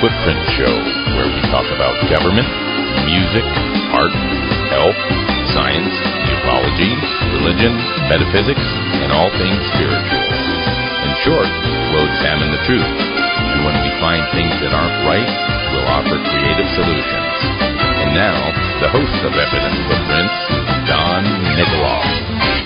Footprint Show, where we talk about government, music, art, health, science, ufology, religion, metaphysics, and all things spiritual. In short, we'll examine the truth, and when we find things that aren't right, we'll offer creative solutions. And now, the host of Evident Footprints, Don Nikoloff.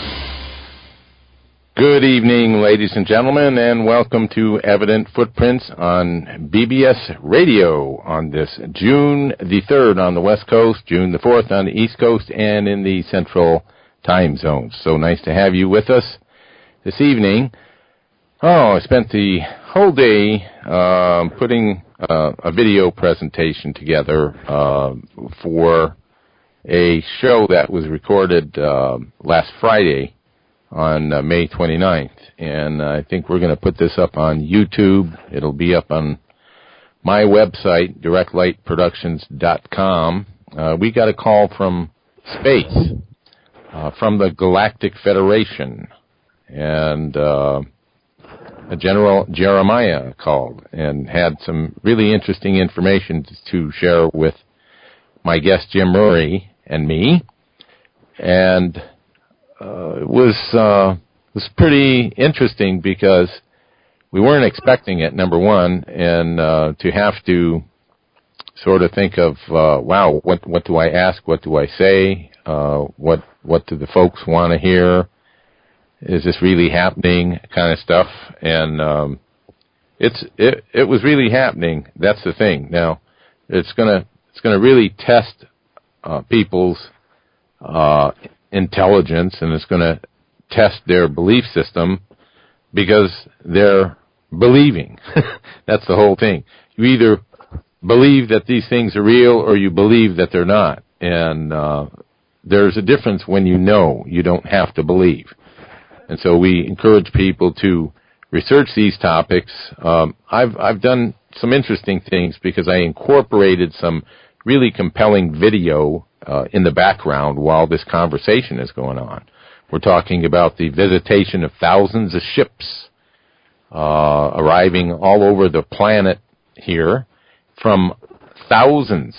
Good evening, ladies and gentlemen, and welcome to Evident Footprints on BBS Radio on this June the 3rd on the West Coast, June the 4th on the East Coast, and in the Central Time Zone. So nice to have you with us this evening. I spent the whole day putting a video presentation together for a show that was recorded last Friday on May 29th, and I think we're going to put this up on YouTube. It'll be up on my website, directlightproductions.com. We got a call from space, from the Galactic Federation, and General Jeremiah called and had some really interesting information to share with my guest Jim Murray and me, and it was pretty interesting because we weren't expecting it, number one, and to have to sort of think of, wow, what do I ask? What do I say? What do the folks want to hear? Is this really happening? Kind of stuff. And it was really happening. That's the thing. Now, it's gonna really test people's intelligence, and it's going to test their belief system because they're believing. That's the whole thing. You either believe that these things are real or you believe that they're not. And there's a difference when you know. You don't have to believe. And so we encourage people to research these topics. I've done some interesting things because I incorporated some really compelling video in the background while this conversation is going on. We're talking about the visitation of thousands of ships arriving all over the planet here from thousands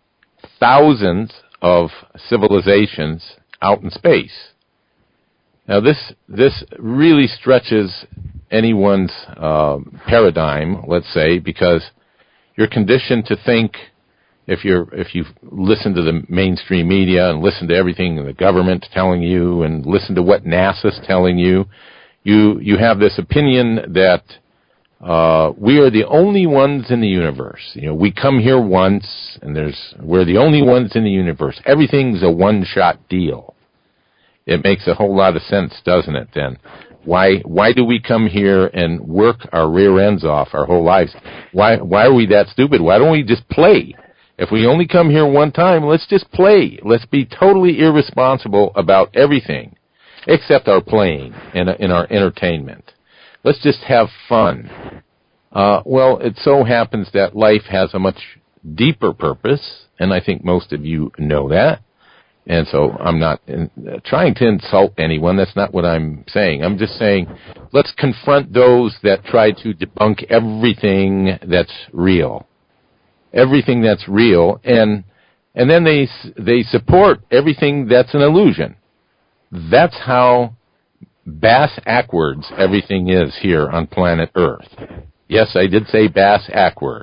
of civilizations out in space. Now this really stretches anyone's paradigm, let's say, because you're conditioned to think, if you listen to the mainstream media and listen to everything the government's telling you and listen to what NASA's telling you, you have this opinion that we are the only ones in the universe. You know, we come here once, and we're the only ones in the universe. Everything's a one-shot deal. It makes a whole lot of sense, doesn't it? Then why do we come here and work our rear ends off our whole lives? Why are we that stupid? Why don't we just play? If we only come here one time, let's just play. Let's be totally irresponsible about everything except our playing and in our entertainment. Let's just have fun. Well, it so happens that life has a much deeper purpose, and I think most of you know that. And so I'm not trying to insult anyone. That's not what I'm saying. I'm just saying let's confront those that try to debunk everything that's real. Everything that's real, and then they support everything that's an illusion. That's how bass-ackwards everything is here on planet Earth. Yes, I did say bass-ackwards.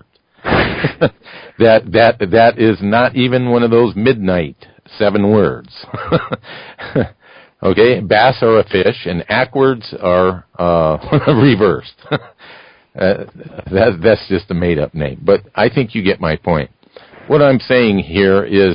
That is not even one of those midnight 7 words. Okay, bass are a fish, and ackwards are reversed. That's just a made-up name, but I think you get my point. What I'm saying here is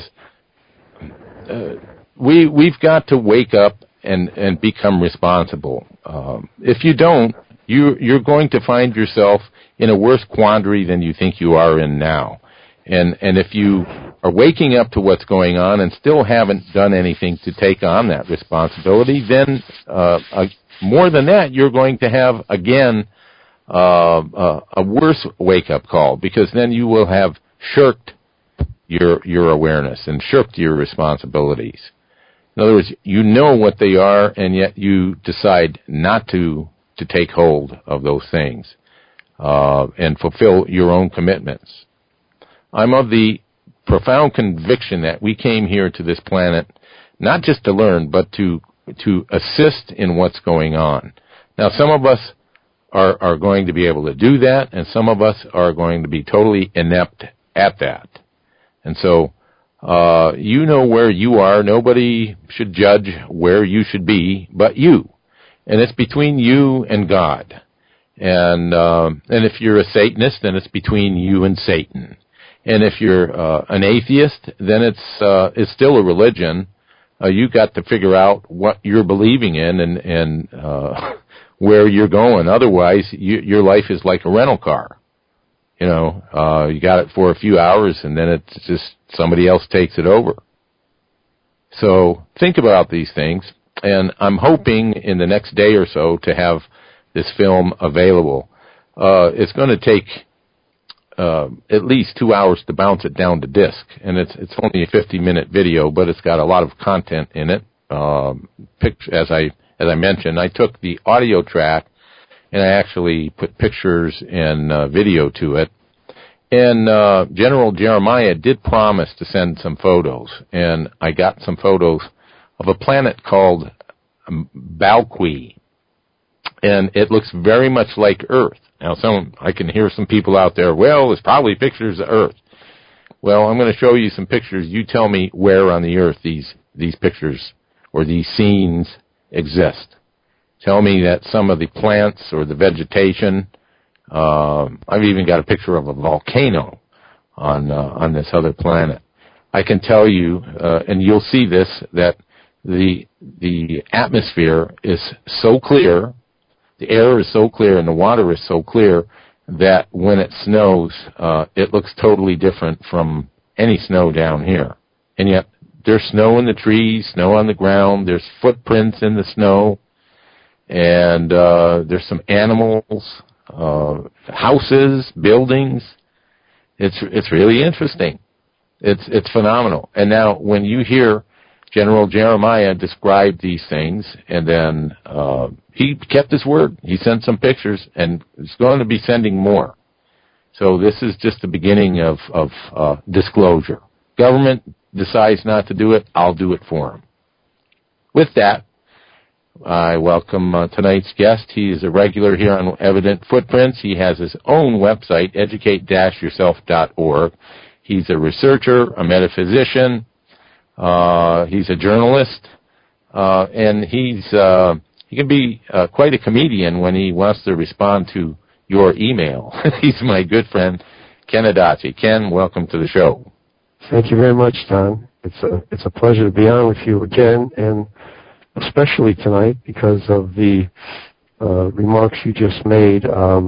we've got to wake up and become responsible. If you don't, you're going to find yourself in a worse quandary than you think you are in now. And if you are waking up to what's going on and still haven't done anything to take on that responsibility, then more than that, you're going to have, again, a worse wake-up call, because then you will have shirked your awareness and shirked your responsibilities. In other words, you know what they are, and yet you decide not to take hold of those things. and fulfill your own commitments. I'm of the profound conviction that we came here to this planet not just to learn, but to assist in what's going on. Now, some of us are going to be able to do that, and some of us are going to be totally inept at that. And so, you know where you are. Nobody should judge where you should be but you. And it's between you and God. And if you're a Satanist, then it's between you and Satan. And if you're an atheist, then it's still a religion. You got to figure out what you're believing in and where you're going. Otherwise, your life is like a rental car. You know, you got it for a few hours and then it's just somebody else takes it over. So think about these things, and I'm hoping in the next day or so to have this film available. It's going to take at least 2 hours to bounce it down to disc, and it's only a 50-minute video, but it's got a lot of content in it. As I mentioned, I took the audio track and I actually put pictures and video to it. And General Jeremiah did promise to send some photos, and I got some photos of a planet called Balqui, and it looks very much like Earth. Now, I can hear some people out there, well, it's probably pictures of Earth. Well, I'm going to show you some pictures. You tell me where on the Earth these pictures or these scenes exist. Tell me that some of the plants or the vegetation, I've even got a picture of a volcano on this other planet. I can tell you, and you'll see this, that the atmosphere is so clear, the air is so clear, and the water is so clear that when it snows, it looks totally different from any snow down here. And yet, there's snow in the trees, snow on the ground, there's footprints in the snow, and there's some animals, houses, buildings. It's really interesting. It's phenomenal. And now, when you hear General Jeremiah describe these things, and then he kept his word. He sent some pictures, and he's going to be sending more. So this is just the beginning of disclosure. Government decides not to do it, I'll do it for him. With that, I welcome tonight's guest. He is a regular here on Evident Footprints. He has his own website, educate-yourself.org. He's a researcher, a metaphysician. He's a journalist, and he can be quite a comedian when he wants to respond to your email. He's my good friend, Ken Adachi. Ken, welcome to the show. Thank you very much, Don. It's a pleasure to be on with you again, and especially tonight because of the remarks you just made.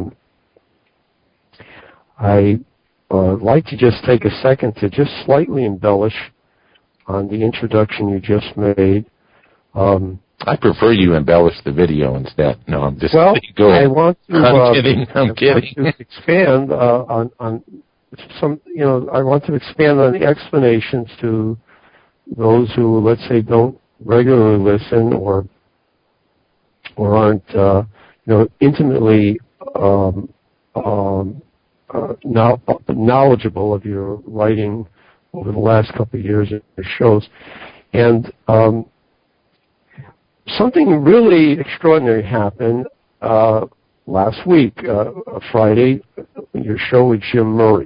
I like to just take a second to just slightly embellish on the introduction you just made. I prefer you embellish the video instead. No, I'm just kidding. I want to. I'm kidding. To expand on some. I want to expand on the explanations to those who, let's say, don't regularly listen or aren't, intimately knowledgeable of your writing over the last couple of years in your shows. And something really extraordinary happened last week, Friday, your show with Jim Murray.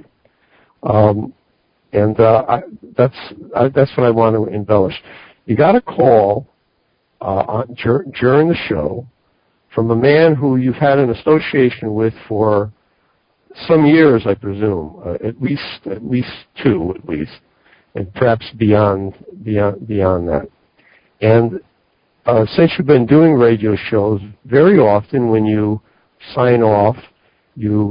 That's what I want to embellish. You got a call during the show from a man who you've had an association with for some years, I presume, at least two, and perhaps beyond that. And since you've been doing radio shows, very often when you sign off, you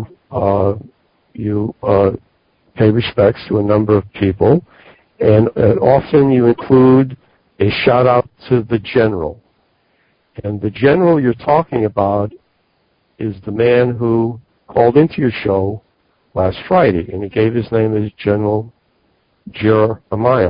pay respects to a number of people, and often you include a shout out to the general. And the general you're talking about is the man who called into your show last Friday, and he gave his name as General Jeremiah.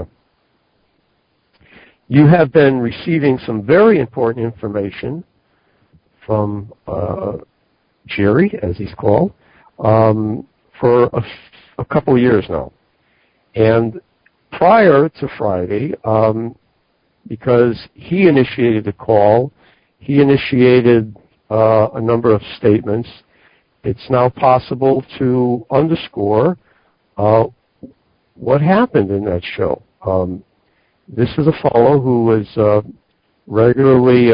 You have been receiving some very important information from Jerry, as he's called, for a couple of years now. And prior to Friday, because he initiated the call, he initiated a number of statements. It's now possible to underscore what happened in that show. This is a fellow who was regularly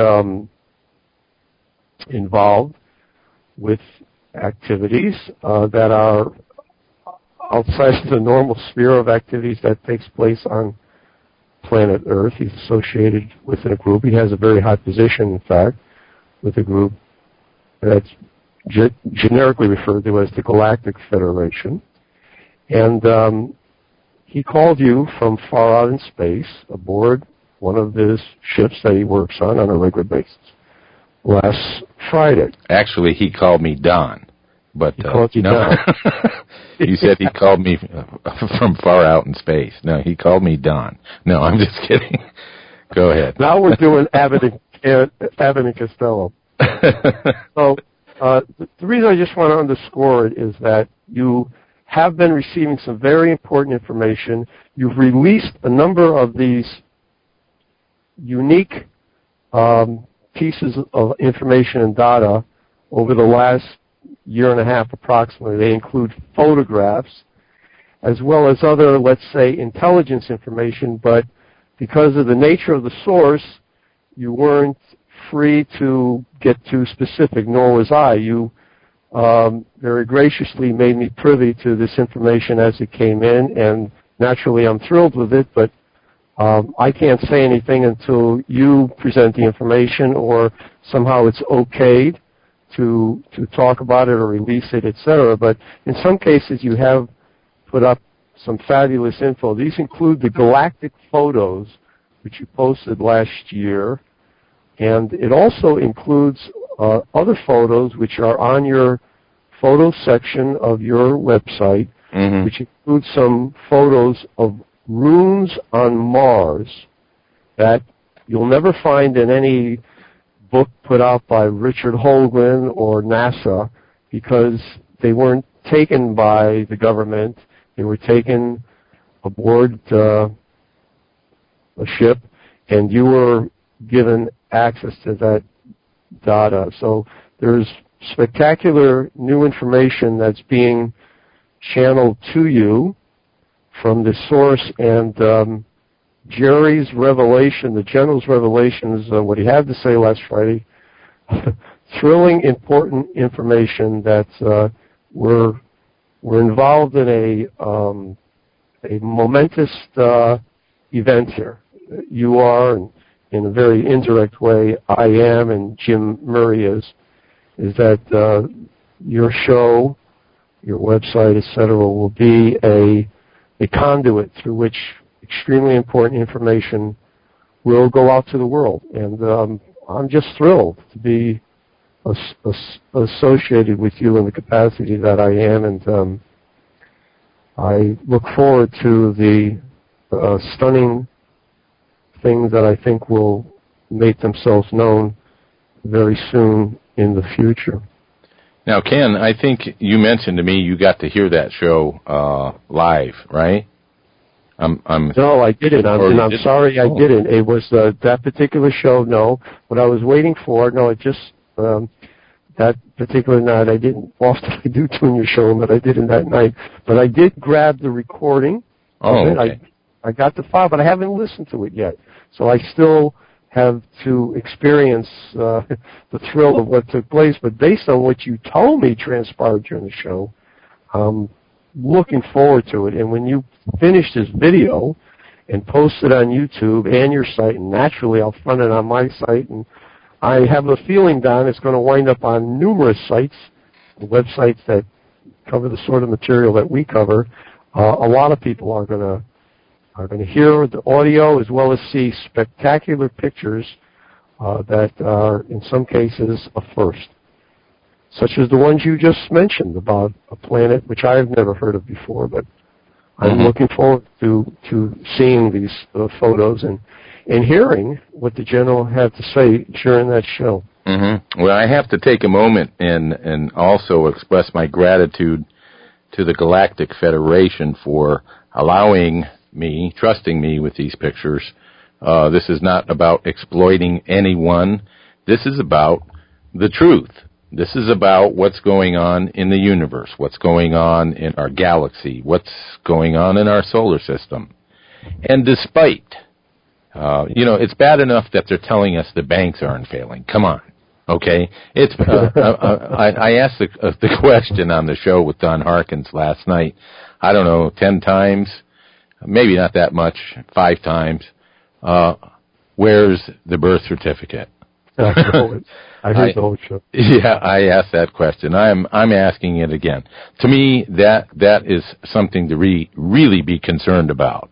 involved with activities that are outside the normal sphere of activities that takes place on planet Earth. He's associated with a group. He has a very high position, in fact, with a group that's generically referred to as the Galactic Federation. And he called you from far out in space aboard one of his ships that he works on a regular basis last Friday. Actually, he called me Don. But he called you Don. You said he called me from far out in space. No, he called me Don. No, I'm just kidding. Go ahead. Now we're doing Abbott and Costello. So the reason I just want to underscore it is that you have been receiving some very important information. You've released a number of these unique pieces of information and data over the last year and a half approximately. They include photographs as well as other, let's say, intelligence information, but because of the nature of the source, you weren't free to get too specific, nor was I. You very graciously made me privy to this information as it came in, and naturally I'm thrilled with it, but I can't say anything until you present the information or somehow it's okayed to talk about it or release it, etc. But in some cases you have put up some fabulous info. These include the galactic photos which you posted last year, and it also includes other photos which are on your photo section of your website, which includes some photos of runes on Mars that you'll never find in any book put out by Richard Hoagland or NASA, because they weren't taken by the government. They were taken aboard a ship, and you were given access to that data. So there's spectacular new information that's being channeled to you from the source, and Jerry's revelation, the general's revelation, is what he had to say last Friday. Thrilling, important information that we're involved in a momentous event here. You are, and in a very indirect way, I am, and Jim Murray is that your show, your website, etc., will be a conduit through which extremely important information will go out to the world. And I'm just thrilled to be associated with you in the capacity that I am, and I look forward to the stunning things that I think will make themselves known very soon in the future. Now, Ken, I think you mentioned to me you got to hear that show live, right? No, I didn't. I'm sorry I didn't. It was that particular show, no. What I was waiting for, no, it just, that particular night, I didn't. Often I do tune your show, but I didn't that night. But I did grab the recording of it. Okay. I got the file, but I haven't listened to it yet. So I still have to experience the thrill of what took place. But based on what you told me transpired during the show, I'm looking forward to it. And when you finish this video and post it on YouTube and your site, and naturally I'll front it on my site, and I have a feeling, Don, it's going to wind up on numerous sites, websites that cover the sort of material that we cover. A lot of people are going to hear the audio as well as see spectacular pictures that are, in some cases, a first, such as the ones you just mentioned about a planet which I've never heard of before. But I'm looking forward to seeing these photos and hearing what the general had to say during that show. Mm-hmm. Well, I have to take a moment and also express my gratitude to the Galactic Federation for allowing me, trusting me with these pictures. This is not about exploiting anyone. This is about the truth. This is about what's going on in the universe, what's going on in our galaxy, what's going on in our solar system. And despite, it's bad enough that they're telling us the banks aren't failing. Come on. Okay? It's, I asked the question on the show with Don Harkins last night, 10 times, maybe not that much, 5 times. Where's the birth certificate? I heard the whole show. Yeah, I asked that question. I'm asking it again. To me, that is something to really be concerned about.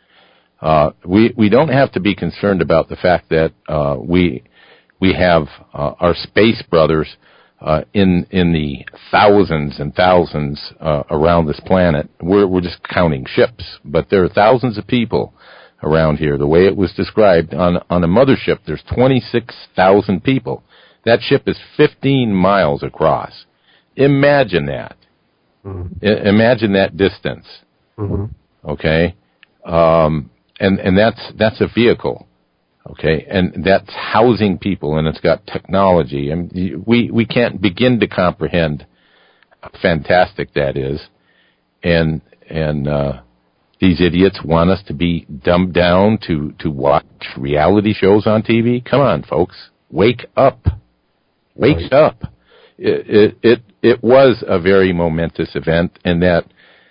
We don't have to be concerned about the fact that we have our space brothers in the thousands and thousands around this planet. We're just counting ships, but there are thousands of people around here. The way it was described, on a mothership, there's 26,000 people. That ship is 15 miles across. Imagine that. Mm-hmm. Imagine that distance. Mm-hmm. Okay? And that's a vehicle. Okay? And that's housing people, and it's got technology. And we can't begin to comprehend how fantastic that is. And these idiots want us to be dumbed down to watch reality shows on TV? Come on, folks. Wake up. Wake up. It was a very momentous event in that,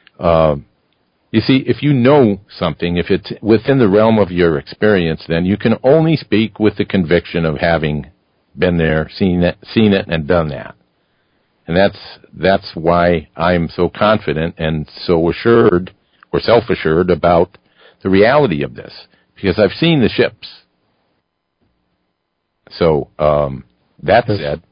you see, if you know something, if it's within the realm of your experience, then you can only speak with the conviction of having been there, seen it, and done that. And that's why I'm so confident and so assured or self-assured about the reality of this, because I've seen the ships. So that said,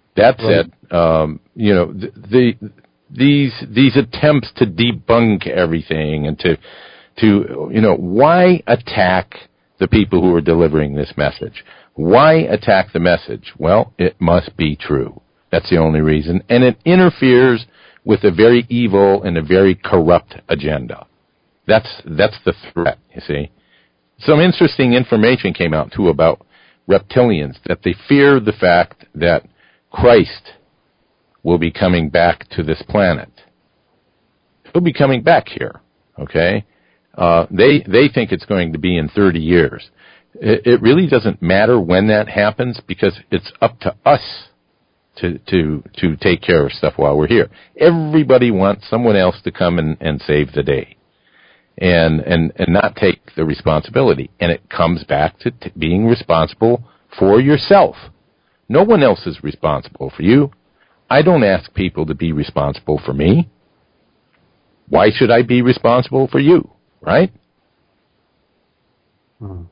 these attempts to debunk everything and to why attack the people who are delivering this message? Why attack the message? Well, it must be true. That's the only reason, and it interferes with a very evil and a very corrupt agenda. That's the threat, you see. Some interesting information came out, too, about reptilians, that they fear the fact that Christ will be coming back to this planet. He'll be coming back here, okay? They think it's going to be in 30 years. It really doesn't matter when that happens, because it's up to us to take care of stuff while we're here. Everybody wants someone else to come and save the day. And not take the responsibility. And it comes back to being responsible for yourself. No one else is responsible for you. I don't ask people to be responsible for me. Why should I be responsible for you, right? Hmm.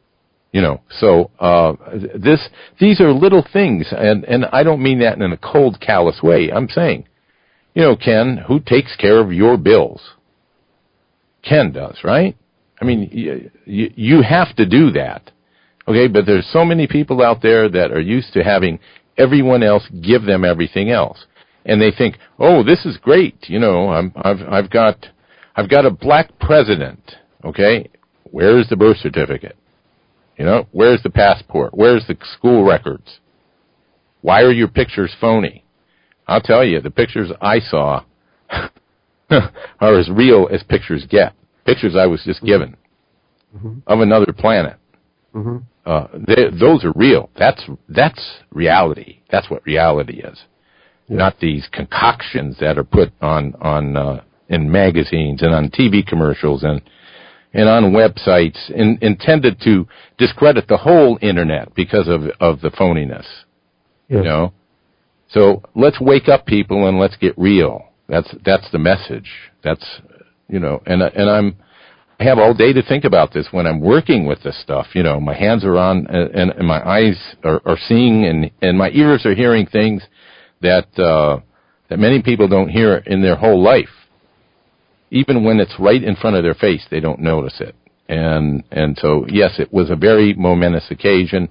These are little things, and I don't mean that in a cold, callous way. I'm saying, Ken, who takes care of your bills? Ken does, right? I mean, you have to do that, okay? But there's so many people out there that are used to having everyone else give them everything else, and they think, oh, this is great, I've got a black president, okay? Where's the birth certificate? Where's the passport? Where's the school records? Why are your pictures phony? I'll tell you, the pictures I saw are as real as pictures get. Pictures I was just given of another planet. Mm-hmm. Those are real. That's reality. That's what reality is. Yeah. Not these concoctions that are put on in magazines and on TV commercials and on websites intended to discredit the whole internet because of the phoniness. Yeah. So let's wake up, people, and let's get real. That's the message. That's, and I have all day to think about this when I'm working with this stuff. My hands are on, and my eyes are seeing, and my ears are hearing things that many people don't hear in their whole life. Even when it's right in front of their face, they don't notice it. And so, yes, it was a very momentous occasion,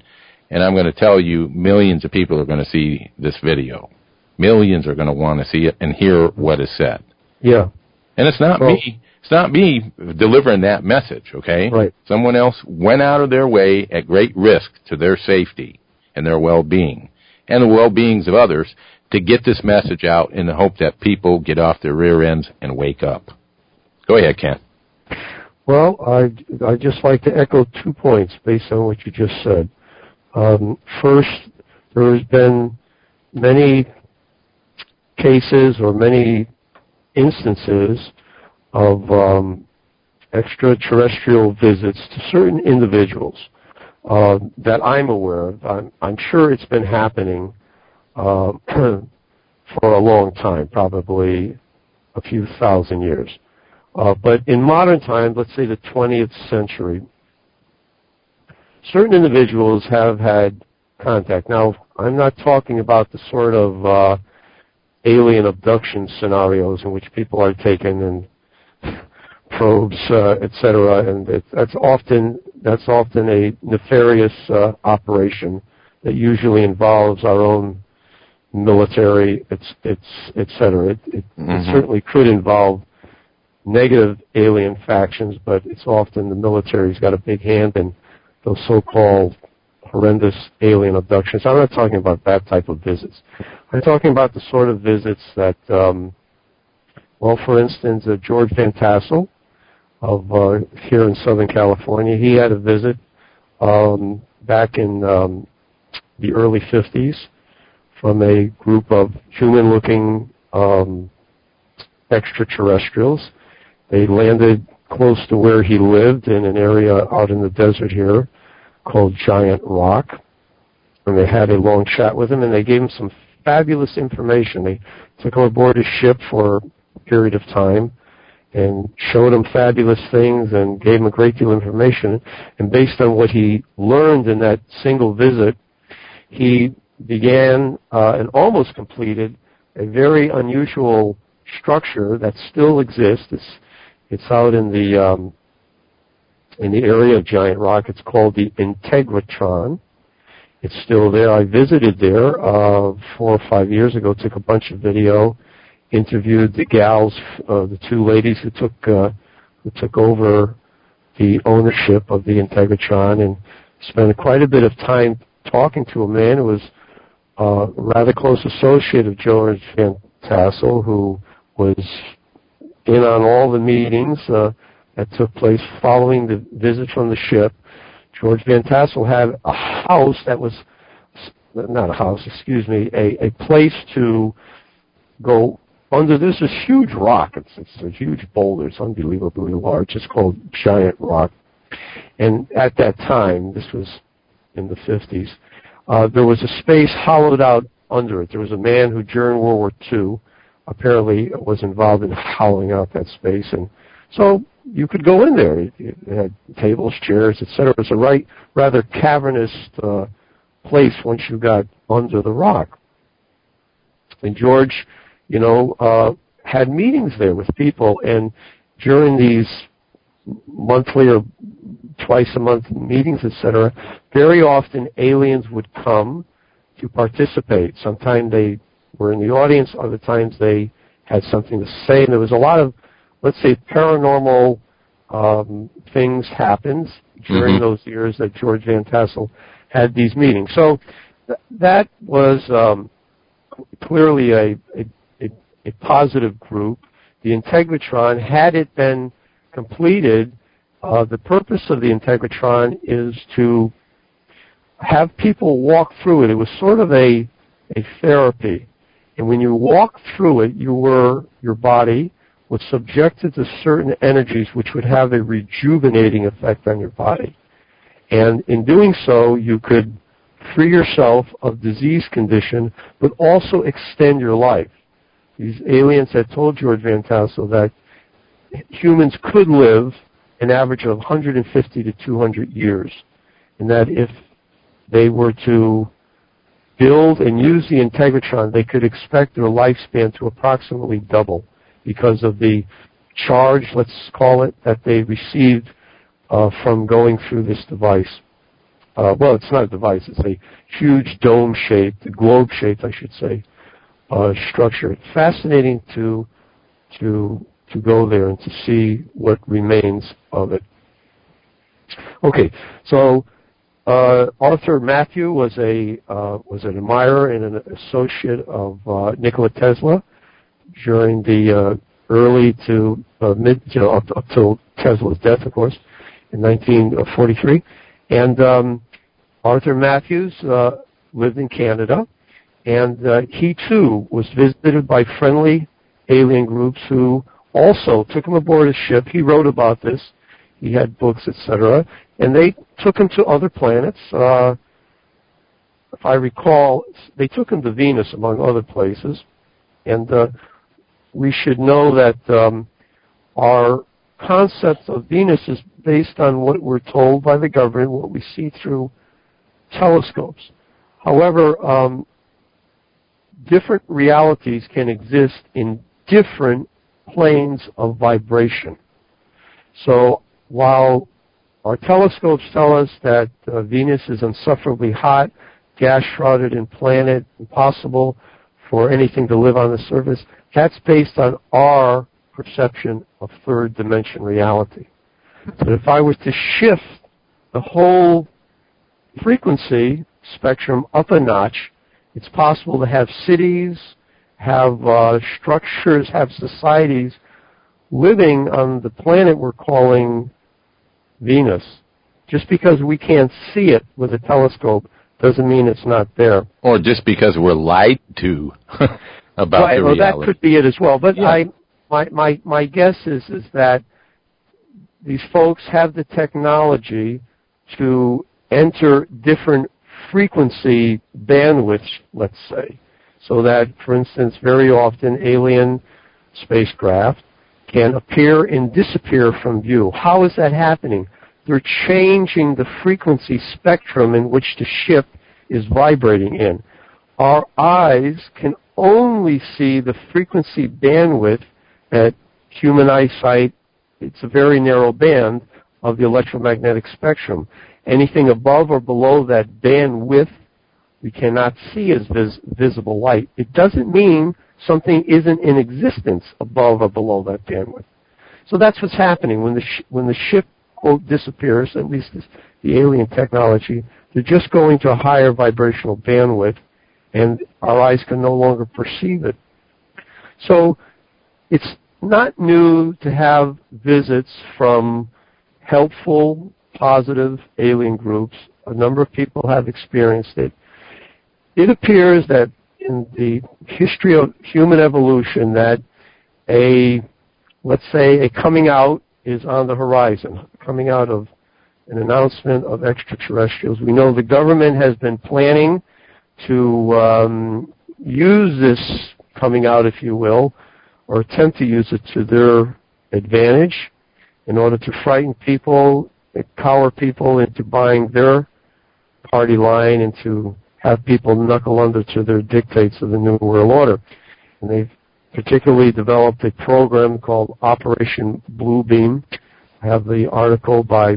And I'm going to tell you, millions of people are going to see this video. Millions are going to want to see it and hear what is said. Yeah. And it's not me. It's not me delivering that message, okay? Right. Someone else went out of their way at great risk to their safety and their well-being and the well-beings of others to get this message out in the hope that people get off their rear ends and wake up. Go ahead, Ken. Well, I'd just like to echo 2 points based on what you just said. First, there has been many cases or many instances of extraterrestrial visits to certain individuals that I'm aware of. I'm sure it's been happening for a long time, probably a few thousand years. But in modern times, let's say the 20th century, certain individuals have had contact. Now, I'm not talking about the sort of alien abduction scenarios in which people are taken and probes, etc. And that's often a nefarious operation that usually involves our own military, etc. It certainly could involve negative alien factions, but it's often the military's got a big hand in those so-called horrendous alien abductions. I'm not talking about that type of visits. I'm talking about the sort of visits that, for instance, George Van Tassel of here in Southern California, he had a visit back in the early 50s from a group of human-looking extraterrestrials. They landed close to where he lived in an area out in the desert here called Giant Rock. And they had a long chat with him, and they gave him some fabulous information. They took him aboard a ship for a period of time and showed him fabulous things and gave him a great deal of information. And based on what he learned in that single visit, he began and almost completed a very unusual structure that still exists. It's out in the area of Giant Rock. It's called the Integratron. It's still there. I visited there 4 or 5 years ago, took a bunch of video, interviewed the gals, the 2 ladies who took over the ownership of the Integratron, and spent quite a bit of time talking to a man who was a rather close associate of George Van Tassel, who was in on all the meetings that took place following the visit from the ship. George Van Tassel had a house that was, not a house, excuse me, a place to go under. There's this huge rock. It's a huge boulder. It's unbelievably large. It's called Giant Rock. And at that time, this was in the 50s, there was a space hollowed out under it. There was a man who, during World War II, apparently was involved in hollowing out that space. And so you could go in there. It had tables, chairs, etc. It was a rather cavernous place once you got under the rock. And George, had meetings there with people. And during these monthly or twice-a-month meetings, etc., very often aliens would come to participate. Sometimes they were in the audience, other times they had something to say. And there was a lot of, let's say, paranormal things happened during those years that George Van Tassel had these meetings. So that was clearly a positive group. The Integratron, had it been completed, the purpose of the Integratron is to have people walk through it. It was sort of a therapy. And when you walked through it, your body was subjected to certain energies which would have a rejuvenating effect on your body. And in doing so, you could free yourself of disease condition, but also extend your life. These aliens had told George Van Tassel that humans could live an average of 150 to 200 years, and that if they were to build and use the Integratron, they could expect their lifespan to approximately double because of the charge, let's call it, that they received from going through this device. well, it's not a device. It's a huge dome-shaped, globe-shaped, I should say, structure. It's fascinating to go there and to see what remains of it. Okay, so Arthur Matthew was an admirer and an associate of Nikola Tesla during the early to mid, up till Tesla's death, of course, in 1943. And Arthur Matthews lived in Canada, and he too was visited by friendly alien groups who also took him aboard a ship. He wrote about this. He had books, etc., and they took him to other planets. If I recall, they took him to Venus, among other places. And we should know that our concept of Venus is based on what we're told by the government, what we see through telescopes. However, different realities can exist in different planes of vibration. So while our telescopes tell us that Venus is insufferably hot, gas-shrouded in planet, impossible for anything to live on the surface, that's based on our perception of third dimension reality. But if I was to shift the whole frequency spectrum up a notch, it's possible to have cities, have structures, have societies living on the planet we're calling Venus. Just because we can't see it with a telescope doesn't mean it's not there. Or just because we're lied to about right, the well, reality. that could be it as well. But yeah. my guess is that these folks have the technology to enter different frequency bandwidths, let's say, so that, for instance, very often alien spacecraft can appear and disappear from view. How is that happening? They're changing the frequency spectrum in which the ship is vibrating in. Our eyes can only see the frequency bandwidth at human eyesight. It's a very narrow band of the electromagnetic spectrum. Anything above or below that bandwidth we cannot see as visible light. It doesn't mean something isn't in existence above or below that bandwidth. So that's what's happening when the ship, quote, disappears, at least the alien technology. They're just going to a higher vibrational bandwidth, and our eyes can no longer perceive it. So it's not new to have visits from helpful, positive alien groups. A number of people have experienced it. It appears that in the history of human evolution that let's say a coming out is on the horizon, coming out of an announcement of extraterrestrials. We know the government has been planning to use this coming out, if you will, or attempt to use it to their advantage in order to frighten people, cower people into buying their party line and to have people knuckle under to their dictates of the New World Order. And they've particularly developed a program called Operation Bluebeam. I have the article by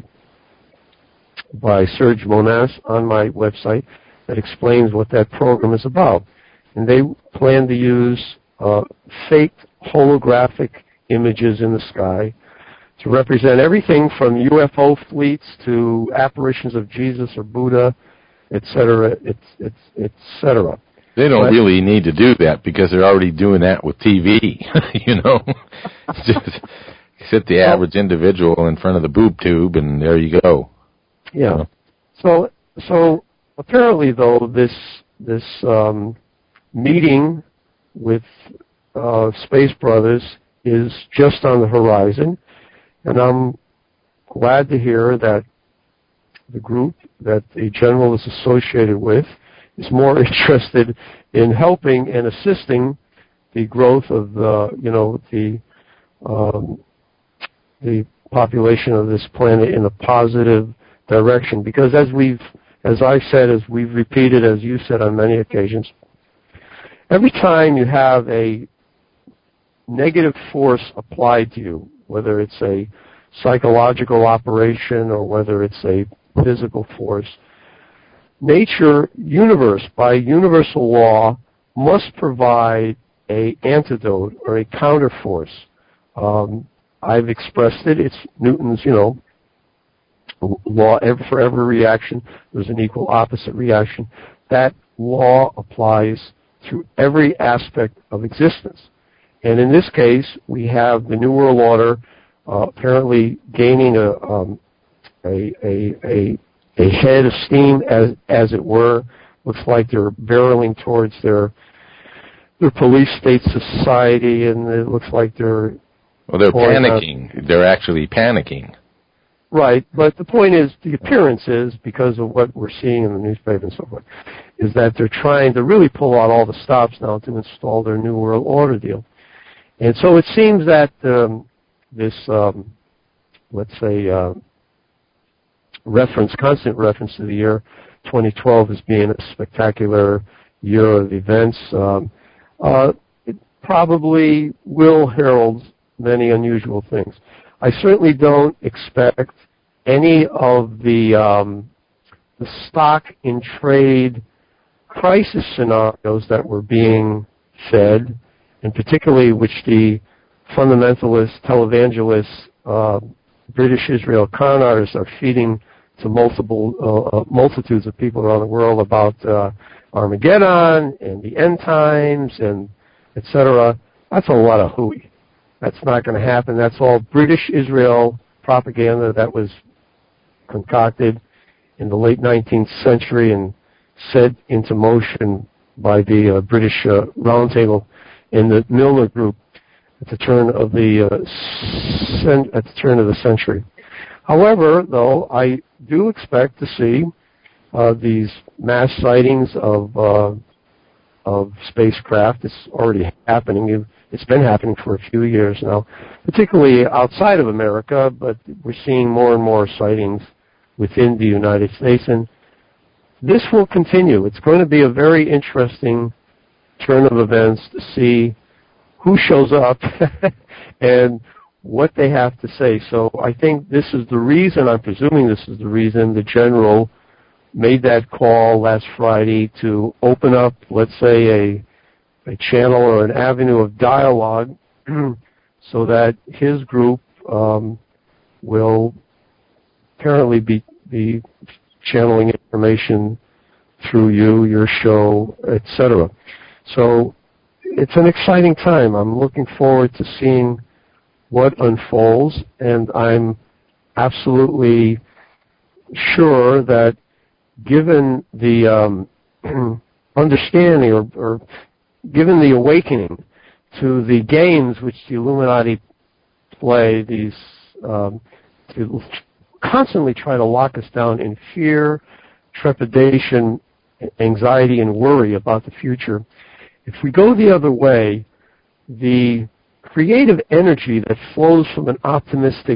Serge Monas on my website that explains what that program is about. And they plan to use fake holographic images in the sky to represent everything from UFO fleets to apparitions of Jesus or Buddha, etc., etc. They don't really need to do that because they're already doing that with TV, Just sit the average individual in front of the boob tube and there you go. Yeah. So apparently, though, this meeting with Space Brothers is just on the horizon, and I'm glad to hear that the group that the general is associated with is more interested in helping and assisting the growth of the population of this planet in a positive direction. Because as I've said, as we've repeated, as you said on many occasions, every time you have a negative force applied to you, whether it's a psychological operation or whether it's a physical force, nature, universe, by universal law, must provide a antidote or a counterforce. I've expressed it. It's Newton's, law. For every reaction, there's an equal opposite reaction. That law applies through every aspect of existence. And in this case, we have the New World Order apparently gaining a head of steam, as it were. Looks like they're barreling towards their police state society, and it looks like they're panicking. They're actually panicking. Right, but the point is, the appearance is, because of what we're seeing in the newspaper and so forth, is that they're trying to really pull out all the stops now to install their New World Order deal. And so it seems that this, let's say, constant reference to the year 2012 as being a spectacular year of events, it probably will herald many unusual things. I certainly don't expect any of the stock in trade crisis scenarios that were being fed, and particularly which the fundamentalist televangelists, British Israel con artists are feeding to multitudes of people around the world about Armageddon and the end times and etc. That's a lot of hooey. That's not going to happen. That's all British Israel propaganda that was concocted in the late 19th century and set into motion by the British Roundtable and the Milner Group at the turn of the century. However, though, I do expect to see these mass sightings of spacecraft. It's already happening. It's been happening for a few years now, particularly outside of America, but we're seeing more and more sightings within the United States, and this will continue. It's going to be a very interesting turn of events to see who shows up and what they have to say. So I think this is the reason, I'm presuming this is the reason, the general made that call last Friday to open up, let's say, a channel or an avenue of dialogue so that his group will apparently be channeling information through you, your show, etc. So it's an exciting time. I'm looking forward to seeing what unfolds, and I'm absolutely sure that given the understanding or given the awakening to the games which the Illuminati play, these to constantly try to lock us down in fear, trepidation, anxiety, and worry about the future. If we go the other way, the creative energy that flows from an optimistic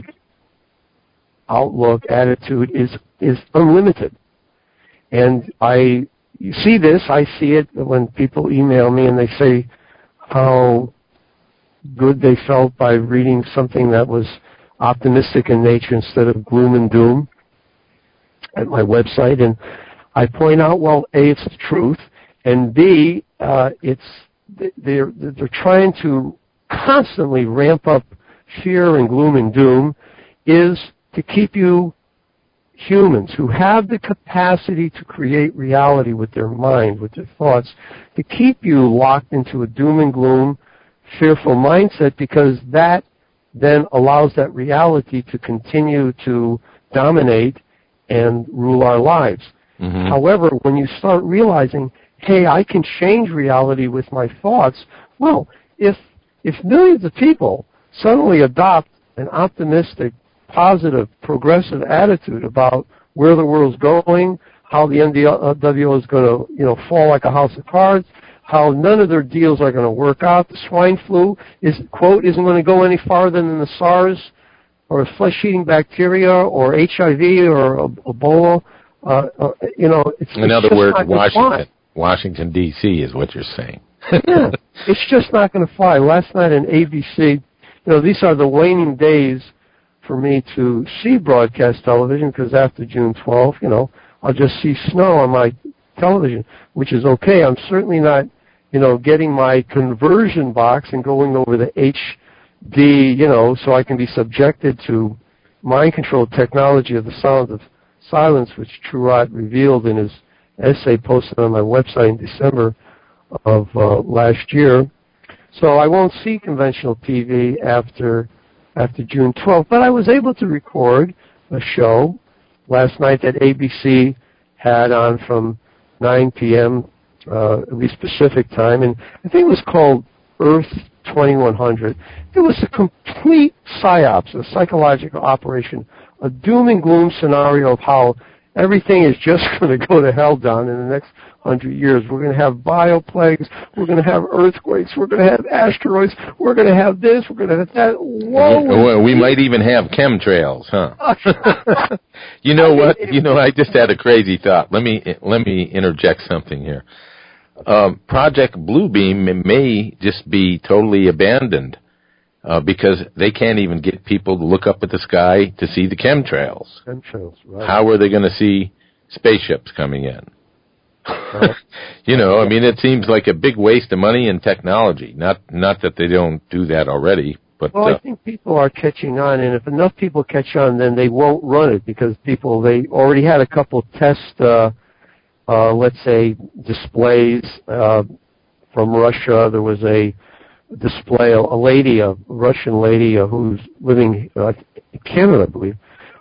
outlook, attitude is unlimited. And you see this, I see it when people email me and they say how good they felt by reading something that was optimistic in nature instead of gloom and doom at my website. And I point out, well, A, it's the truth, and B, they're trying to constantly ramp up fear and gloom and doom is to keep you humans who have the capacity to create reality with their mind, with their thoughts, to keep you locked into a doom and gloom, fearful mindset, because that then allows that reality to continue to dominate and rule our lives. Mm-hmm. However, when you start realizing, hey, I can change reality with my thoughts, well, if millions of people suddenly adopt an optimistic, positive, progressive attitude about where the world's going, how the NWO is going to, fall like a house of cards, how none of their deals are going to work out, the swine flu isn't going to go any farther than the SARS or flesh-eating bacteria or HIV or Ebola. In other words, Washington, D.C. is what you're saying. Yeah, it's just not going to fly. Last night on ABC, these are the waning days for me to see broadcast television, because after June 12th, I'll just see snow on my television, which is okay. I'm certainly not, getting my conversion box and going over the HD, so I can be subjected to mind-controlled technology of the sound of silence, which Truott revealed in his essay posted on my website in December of last year. So I won't see conventional TV after June 12th, but I was able to record a show last night that ABC had on from 9 p.m., at least Pacific time, and I think it was called Earth 2100. It was a complete psyops, a psychological operation, a doom and gloom scenario of how everything is just going to go to hell down in the next 100 years. We're going to have bioplagues. We're going to have earthquakes. We're going to have asteroids. We're going to have this. We're going to have that. Whoa! We might even have chemtrails, huh? You know what? I just had a crazy thought. Let me interject something here. Project Bluebeam may just be totally abandoned because they can't even get people to look up at the sky to see the chemtrails. Chemtrails, right. How are they going to see spaceships coming in? It seems like a big waste of money and technology. Not that they don't do that already, but... Well, I think people are catching on, and if enough people catch on, then they won't run it, because they already had a couple test, let's say, displays from Russia. There was a display, a Russian lady who's living in Canada, I believe,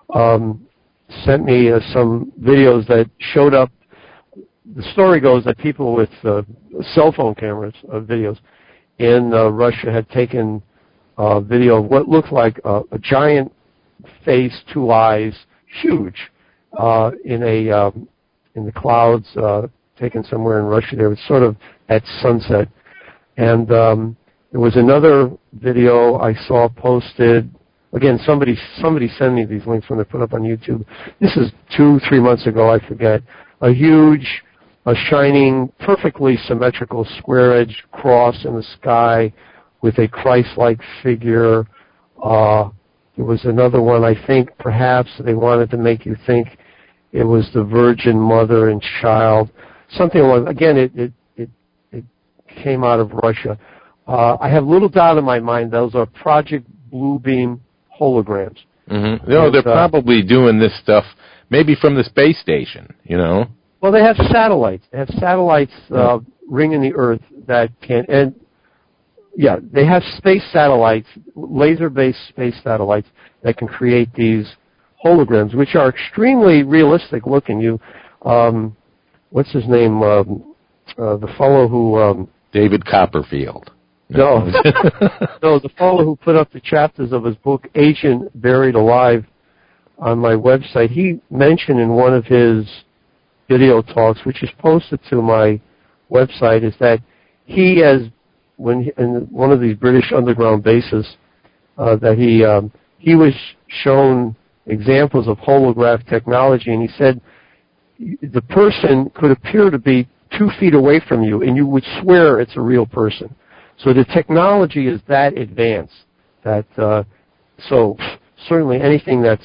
sent me some videos that showed up. The story goes that people with cell phone cameras, videos, in Russia had taken video of what looked like a giant face, two eyes, huge, in the clouds, taken somewhere in Russia. There was sort of at sunset, and there was another video I saw posted. Again, somebody sent me these links when they're put up on YouTube. This is 2-3 months ago, I forget. A huge, shining, perfectly symmetrical square-edged cross in the sky with a Christ-like figure. There was another one, I think, perhaps they wanted to make you think it was the Virgin Mother and Child. Something like, again, it came out of Russia. I have little doubt in my mind those are Project Bluebeam holograms. Mm-hmm. They're probably doing this stuff maybe from the space station, Well, they have satellites. They have satellites ringing the Earth that can, and yeah, they have space satellites, laser-based space satellites that can create these holograms, which are extremely realistic looking. What's his name? The fellow who David Copperfield. No, the fellow who put up the chapters of his book Agent Buried Alive on my website. He mentioned in one of his video talks, which is posted to my website, is that he in one of these British underground bases, that he was shown examples of holograph technology, and he said the person could appear to be 2 feet away from you, and you would swear it's a real person. So the technology is that advanced that so certainly anything that's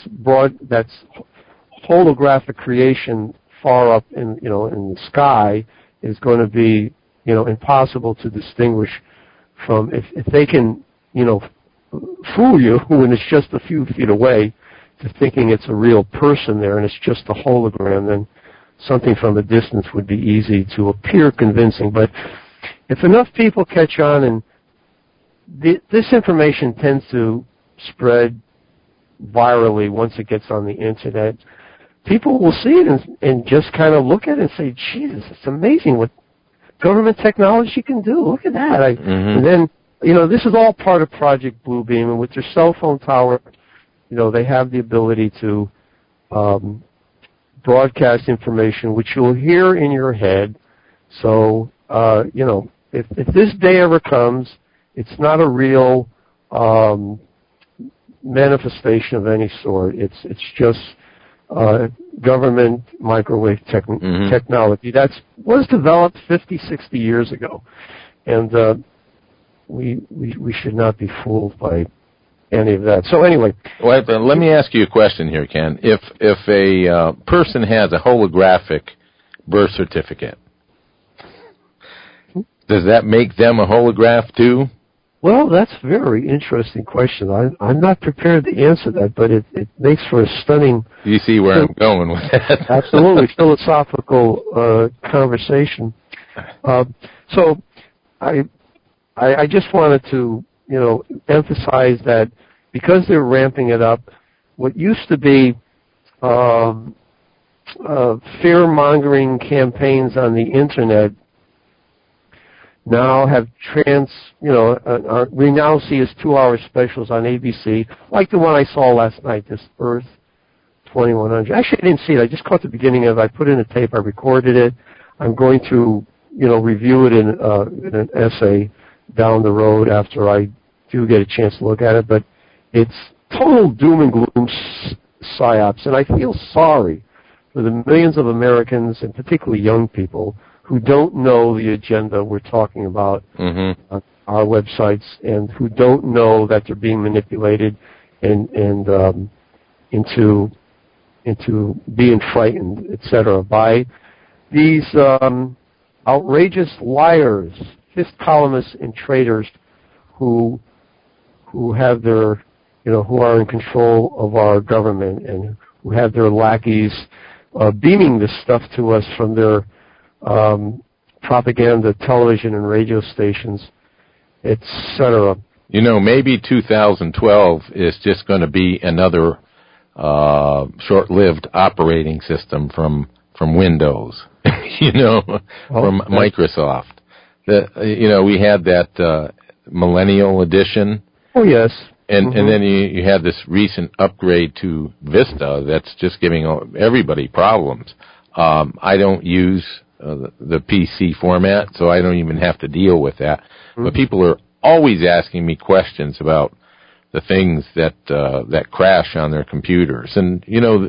holographic creation far up in the sky is going to be impossible to distinguish from. If they can fool you when it's just a few feet away to thinking it's a real person there and it's just a hologram, then something from a distance would be easy to appear convincing. But if enough people catch on, and this information tends to spread virally once it gets on the internet, people will see it and just kind of look at it and say, Jesus, it's amazing what government technology can do. Look at that. And then, this is all part of Project Bluebeam, and with their cell phone tower, they have the ability to broadcast information which you'll hear in your head. So, if this day ever comes, it's not a real manifestation of any sort. It's just government microwave technology that was developed 50, 60 years ago, and we should not be fooled by any of that. So anyway. Well, let me ask you a question here, Ken. If a person has a holographic birth certificate, does that make them a holograph too? Well, that's a very interesting question. I'm not prepared to answer that, but it makes for a stunning... You see where I'm going with that. Absolutely, philosophical conversation. So I just wanted to, emphasize that because they're ramping it up, what used to be fear-mongering campaigns on the Internet now have we now see as 2-hour specials on ABC, like the one I saw last night, this Earth 2100. Actually, I didn't see it. I just caught the beginning of it. I put in a tape. I recorded it. I'm going to, review it in an essay down the road after I do get a chance to look at it. But it's total doom and gloom psyops, and I feel sorry for the millions of Americans, and particularly young people, who don't know the agenda we're talking about on our websites, and who don't know that they're being manipulated and into being frightened, etc., by these outrageous liars, fifth columnists, and traitors who have their who are in control of our government and who have their lackeys beaming this stuff to us from their propaganda television and radio stations, etc. Maybe 2012 is just going to be another short-lived operating system from Windows, from Microsoft. We had that Millennial Edition. Oh, yes. And then you had this recent upgrade to Vista that's just giving everybody problems. I don't use the PC format, so I don't even have to deal with that. But people are always asking me questions about the things that crash on their computers. And,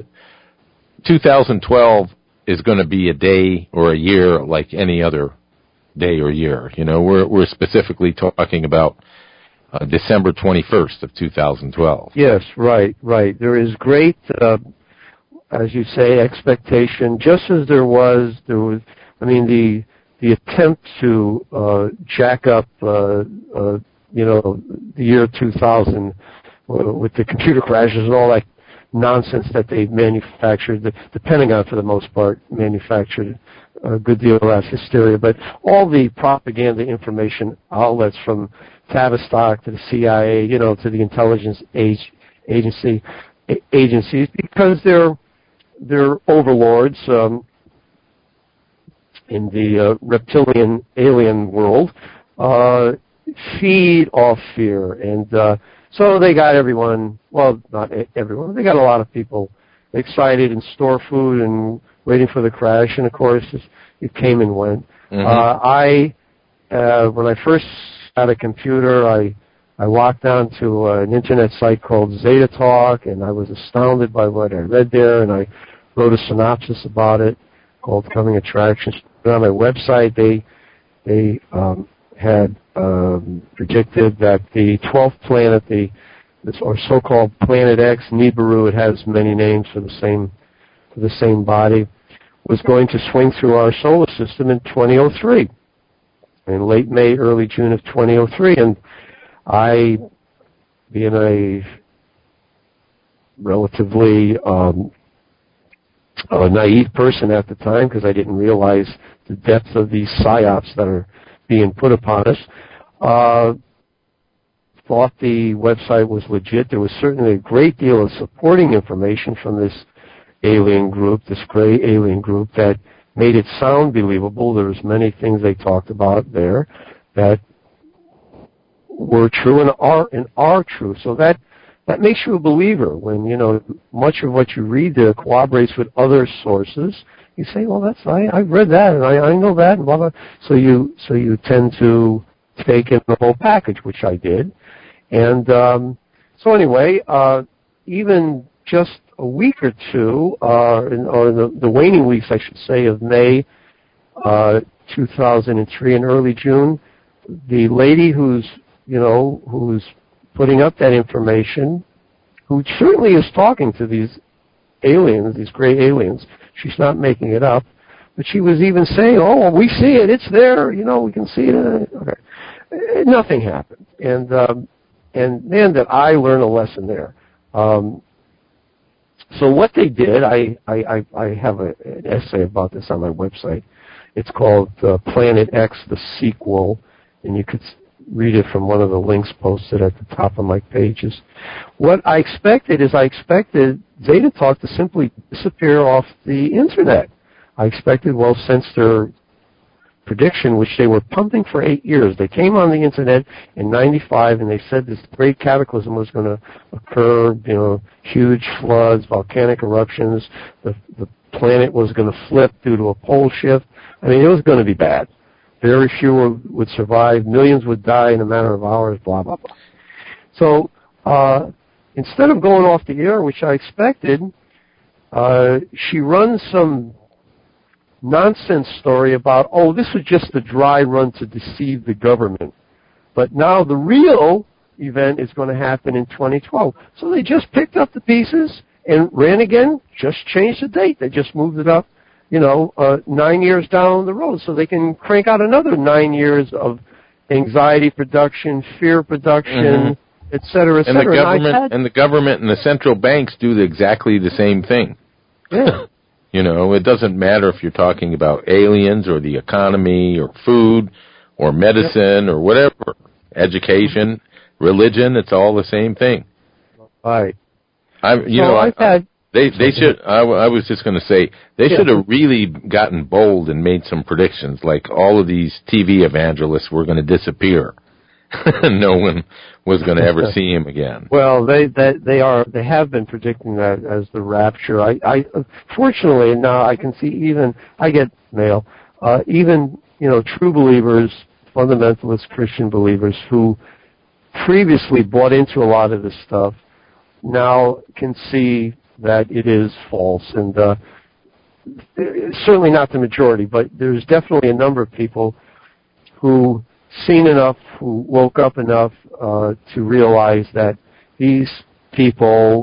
2012 is going to be a day or a year like any other day or year. We're specifically talking about December 21st of 2012. Yes, right. There is great, as you say, expectation, just as there was, the attempt to jack up, the year 2000 with the computer crashes and all that nonsense that they manufactured. The Pentagon, for the most part, manufactured a good deal of that hysteria. But all the propaganda information outlets, from Tavistock to the CIA, to the intelligence agencies, because they're overlords in the reptilian alien world, feed off fear. And so they got everyone, well, not everyone, they got a lot of people excited and store food and waiting for the crash. And, of course, it came and went. When I first had a computer, I locked on to an Internet site called Zeta Talk, and I was astounded by what I read there, and I wrote a synopsis about it called Coming Attractions. On my website, they had predicted that the 12th planet, or so-called Planet X, Nibiru, it has many names for the same body, was going to swing through our solar system in 2003, in late May, early June of 2003. And I, being a relatively naive person at the time, because I didn't realize the depth of these psyops that are being put upon us, thought the website was legit. There was certainly a great deal of supporting information from this alien group, this gray alien group, that made it sound believable. There was many things they talked about there that were true and are true. So that makes you a believer when, much of what you read there corroborates with other sources. You say, well, I've read that and I know that, and blah, blah. So you tend to take in the whole package, which I did. And so anyway, even just a week or two, or the waning weeks, I should say, of May 2003 and early June, the lady who's putting up that information, who certainly is talking to these aliens, these gray aliens. She's not making it up. But she was even saying, oh, we see it, it's there, we can see it. Okay. Nothing happened. And man, did I learn a lesson there. So what they did, I have an essay about this on my website. It's called Planet X, the Sequel, and you could read it from one of the links posted at the top of my pages. What I expected is Zeta Talk to simply disappear off the Internet. I expected, since their prediction, which they were pumping for 8 years, they came on the Internet in 95 and they said this great cataclysm was going to occur, huge floods, volcanic eruptions, the planet was going to flip due to a pole shift. I mean, it was going to be bad. Very few would survive. Millions would die in a matter of hours, blah, blah, blah. So instead of going off the air, which I expected, she runs some nonsense story about, this was just a dry run to deceive the government. But now the real event is going to happen in 2012. So they just picked up the pieces and ran again, just changed the date. They just moved it up, 9 years down the road so they can crank out another 9 years of anxiety production, fear production, et cetera, et cetera. And the government and the central banks do exactly the same thing. Yeah. It doesn't matter if you're talking about aliens or the economy or food or medicine or whatever, education, religion, it's all the same thing. Right. They should. I was just going to say they should have really gotten bold and made some predictions, like all of these TV evangelists were going to disappear. No one was going to ever see him again. Well, they have been predicting that as the rapture. I fortunately now I can see I get mail, even true believers, fundamentalist Christian believers who previously bought into a lot of this stuff now can see that it is false, and certainly not the majority, but there's definitely a number of people who seen enough, who woke up enough to realize that these people,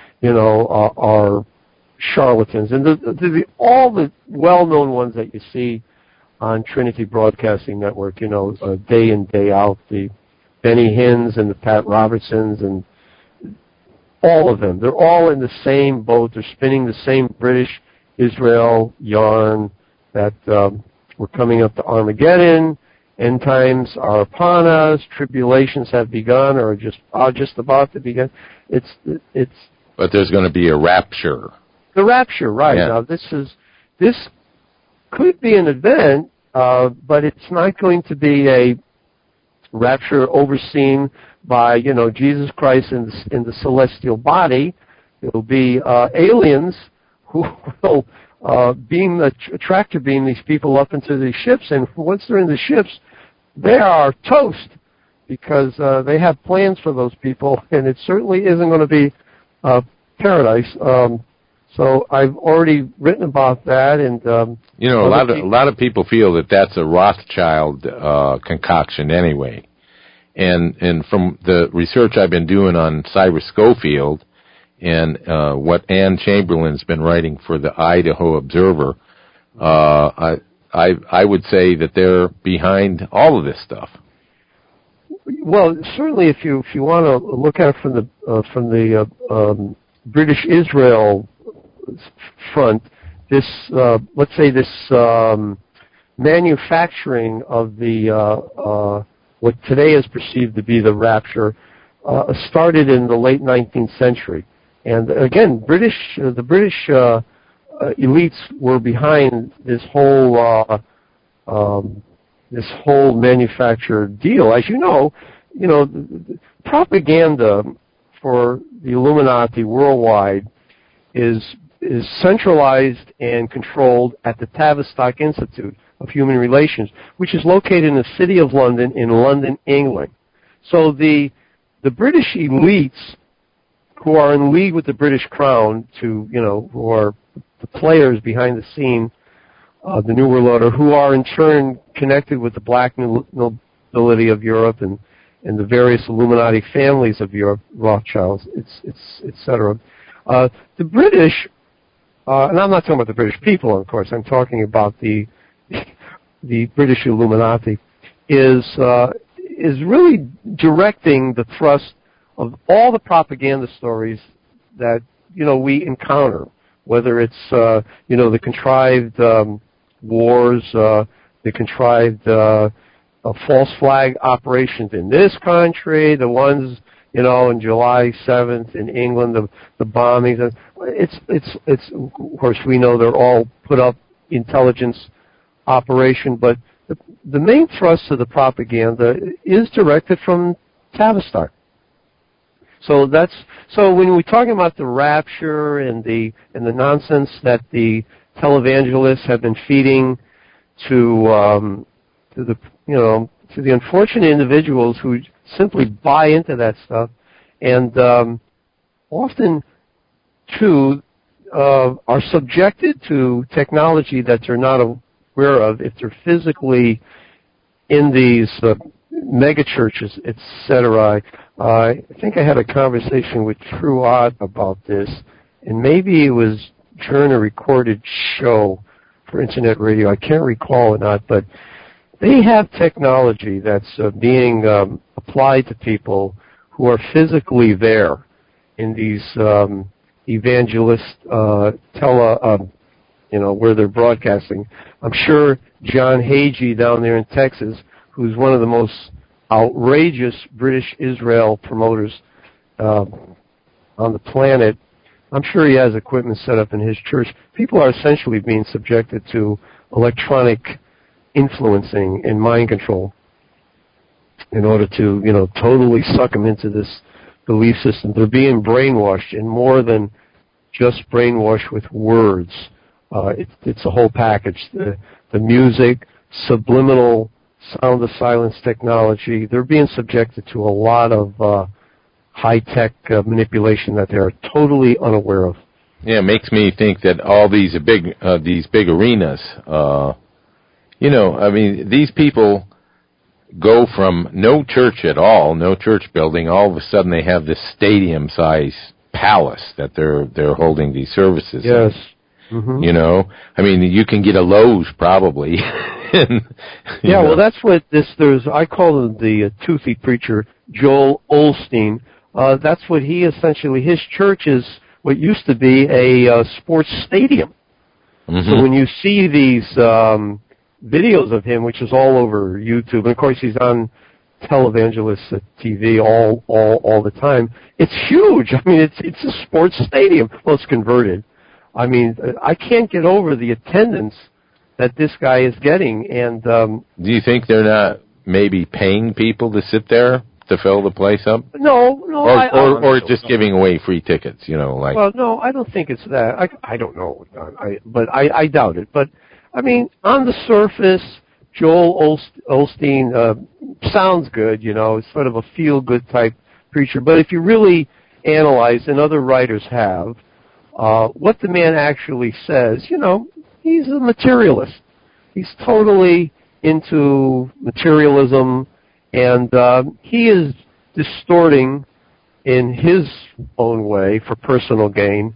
are charlatans. And all the well-known ones that you see on Trinity Broadcasting Network, day in, day out, the Benny Hinns and the Pat Robertsons and all of them. They're all in the same boat. They're spinning the same British Israel yarn that we're coming up to Armageddon. End times are upon us. Tribulations have begun, or are just about to begin. But there's going to be a rapture. The rapture, right? Yeah. Now this could be an event, but it's not going to be a rapture overseen by Jesus Christ in the celestial body. It'll be aliens who will tractor beam these people up into these ships, and once they're in the ships, they are toast because they have plans for those people, and it certainly isn't going to be paradise. So I've already written about that, and a lot of people feel that that's a Rothschild concoction anyway, and from the research I've been doing on Cyrus Schofield and what Ann Chamberlain's been writing for the Idaho Observer, I would say that they're behind all of this stuff. Well, certainly, if you want to look at it from the British Israel front, this let's say this manufacturing of the what today is perceived to be the rapture started in the late 19th century, and again, the British elites were behind this whole manufactured deal. As you know, propaganda for the Illuminati worldwide is centralized and controlled at the Tavistock Institute of Human Relations, which is located in the city of London, in London, England. So the British elites, who are in league with the British Crown, who are the players behind the scene, the New World Order, who are in turn connected with the black nobility of Europe and and the various Illuminati families of Europe, Rothschilds, etc. The British, and I'm not talking about the British people, of course. I'm talking about the British Illuminati, is really directing the thrust of all the propaganda stories that we encounter, whether it's the contrived wars, the contrived false flag operations in this country, the ones in July 7th in England, the bombings. It's of course we know they're all put up intelligence operation, but the main thrust of the propaganda is directed from Tavistock. So when we're talking about the rapture and the nonsense that the televangelists have been feeding to the unfortunate individuals who simply buy into that stuff, and often too are subjected to technology that they're not aware of if they're physically in these mega churches, etc. I think I had a conversation with True Ott about this, and maybe it was during a recorded show for Internet Radio. I can't recall or not, but they have technology that's being applied to people who are physically there in these evangelist where they're broadcasting. I'm sure John Hagee down there in Texas, who's one of the most outrageous British Israel promoters on the planet, I'm sure he has equipment set up in his church. People are essentially being subjected to electronic influencing and mind control in order to, totally suck them into this belief system. They're being brainwashed, and more than just brainwashed with words. It's a whole package. The music, subliminal sound of silence technology, they're being subjected to a lot of high-tech manipulation that they're totally unaware of. Yeah, it makes me think that all these big arenas, these people go from no church at all, no church building, all of a sudden they have this stadium-sized palace that they're holding these services Yes. in. Mm-hmm. You can get a Lowe's probably. Well, that's what I call him the toothy preacher, Joel Osteen. That's what his church is what used to be a sports stadium. Mm-hmm. So when you see these videos of him, which is all over YouTube, and of course he's on televangelists at TV all the time, it's huge. It's a sports stadium. Well, it's converted. I can't get over the attendance that this guy is getting. And do you think they're not maybe paying people to sit there to fill the place up? No. Or just giving away free tickets, Well, no, I don't think it's that. I don't know, but I doubt it. But on the surface, Joel Osteen sounds good. It's sort of a feel-good type preacher. But if you really analyze, and other writers have, what the man actually says, he's a materialist. He's totally into materialism, and he is distorting in his own way for personal gain,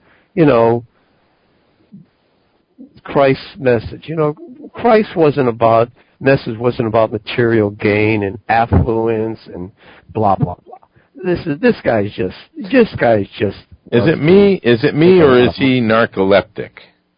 Christ's message. Christ's message wasn't about material gain and affluence and blah, blah, blah. This guy's just. Is it me, or is he narcoleptic?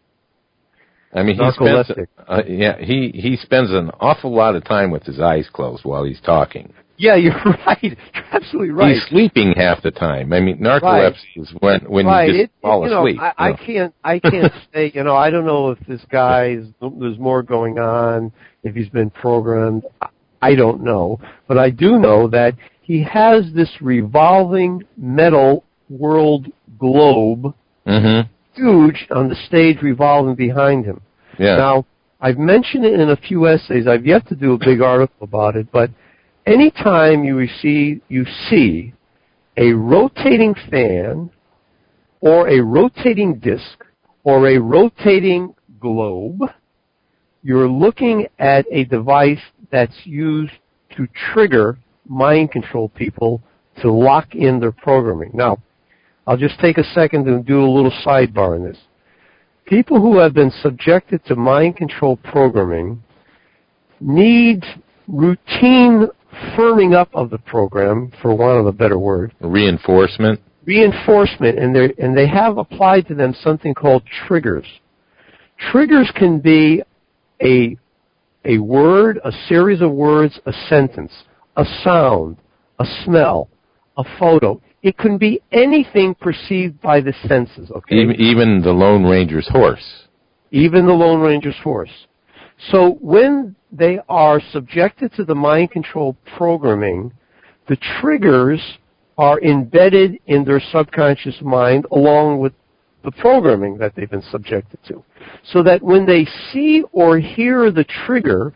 He spends an awful lot of time with his eyes closed while he's talking. Yeah, you're right. You're absolutely right. He's sleeping half the time. Narcolepsy is when you just fall asleep. I can't say. I don't know if this guy there's more going on. If he's been programmed, I don't know. But I do know that he has this revolving metal world globe, huge, on the stage revolving behind him. Yeah. Now, I've mentioned it in a few essays. I've yet to do a big article about it, but anytime you see a rotating fan or a rotating disc or a rotating globe, you're looking at a device that's used to trigger mind control people to lock in their programming. Now, I'll just take a second and do a little sidebar on this. People who have been subjected to mind control programming need routine firming up of the program, for want of a better word. Reinforcement, and they have applied to them something called triggers. Triggers can be a word, a series of words, a sentence, a sound, a smell, a photo. It can be anything perceived by the senses, okay? even the Lone Ranger's horse. Even the Lone Ranger's horse. So when they are subjected to the mind control programming, the triggers are embedded in their subconscious mind along with the programming that they've been subjected to. So that when they see or hear the trigger,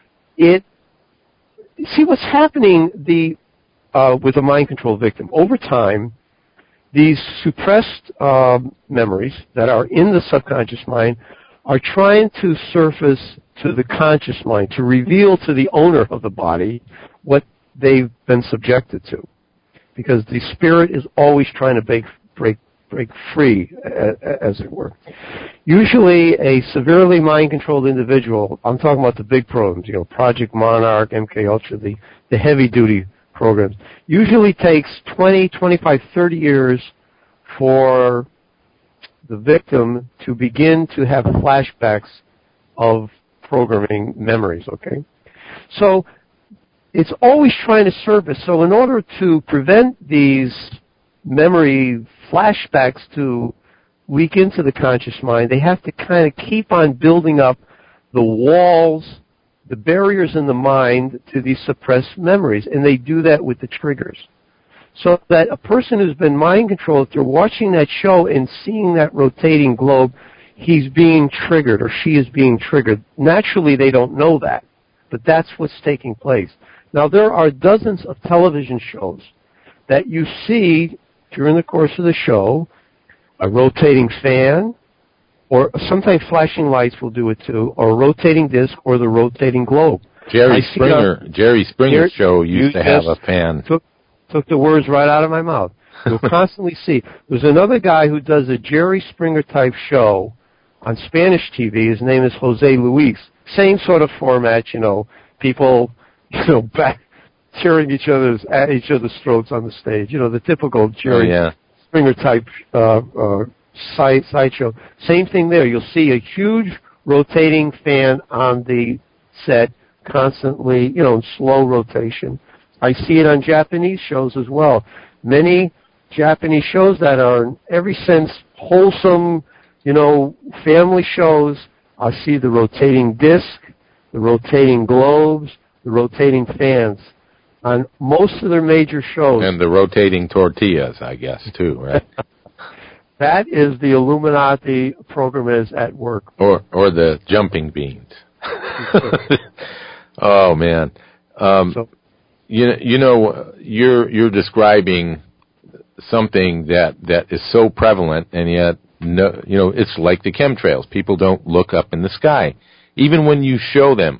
see what's happening with a mind control victim. Over time, these suppressed memories that are in the subconscious mind are trying to surface to the conscious mind, to reveal to the owner of the body what they've been subjected to. Because the spirit is always trying to break free, as it were. Usually a severely mind-controlled individual, I'm talking about the big programs, Project Monarch, MK Ultra, the heavy-duty programs, usually takes 20, 25, 30 years for the victim to begin to have flashbacks of programming memories, okay? So it's always trying to surface. So in order to prevent these memory flashbacks to leak into the conscious mind, they have to kind of keep on building up the walls, the barriers in the mind to these suppressed memories, and they do that with the triggers. So that a person who's been mind controlled, through watching that show and seeing that rotating globe, he's being triggered or she is being triggered. Naturally, they don't know that, but that's what's taking place. Now, there are dozens of television shows that you see during the course of the show, a rotating fan, or sometimes flashing lights will do it too, or a rotating disc, or the rotating globe. Jerry Springer's show used to have a fan. Took the words right out of my mouth. You'll constantly see. There's another guy who does a Jerry Springer type show on Spanish TV. His name is Jose Luis. Same sort of format, people, back tearing at each other's throats on the stage. The typical Jerry Springer type sideshow. Same thing there. You'll see a huge rotating fan on the set, constantly, in slow rotation. I see it on Japanese shows as well. Many Japanese shows that are, in every sense, wholesome, family shows. I see the rotating disc, the rotating globes, the rotating fans on most of their major shows. And the rotating tortillas, I guess, too, right? That is the Illuminati program is at work. Or the jumping beans. Oh, man. You're describing something that is so prevalent, and yet, it's like the chemtrails. People don't look up in the sky. Even when you show them,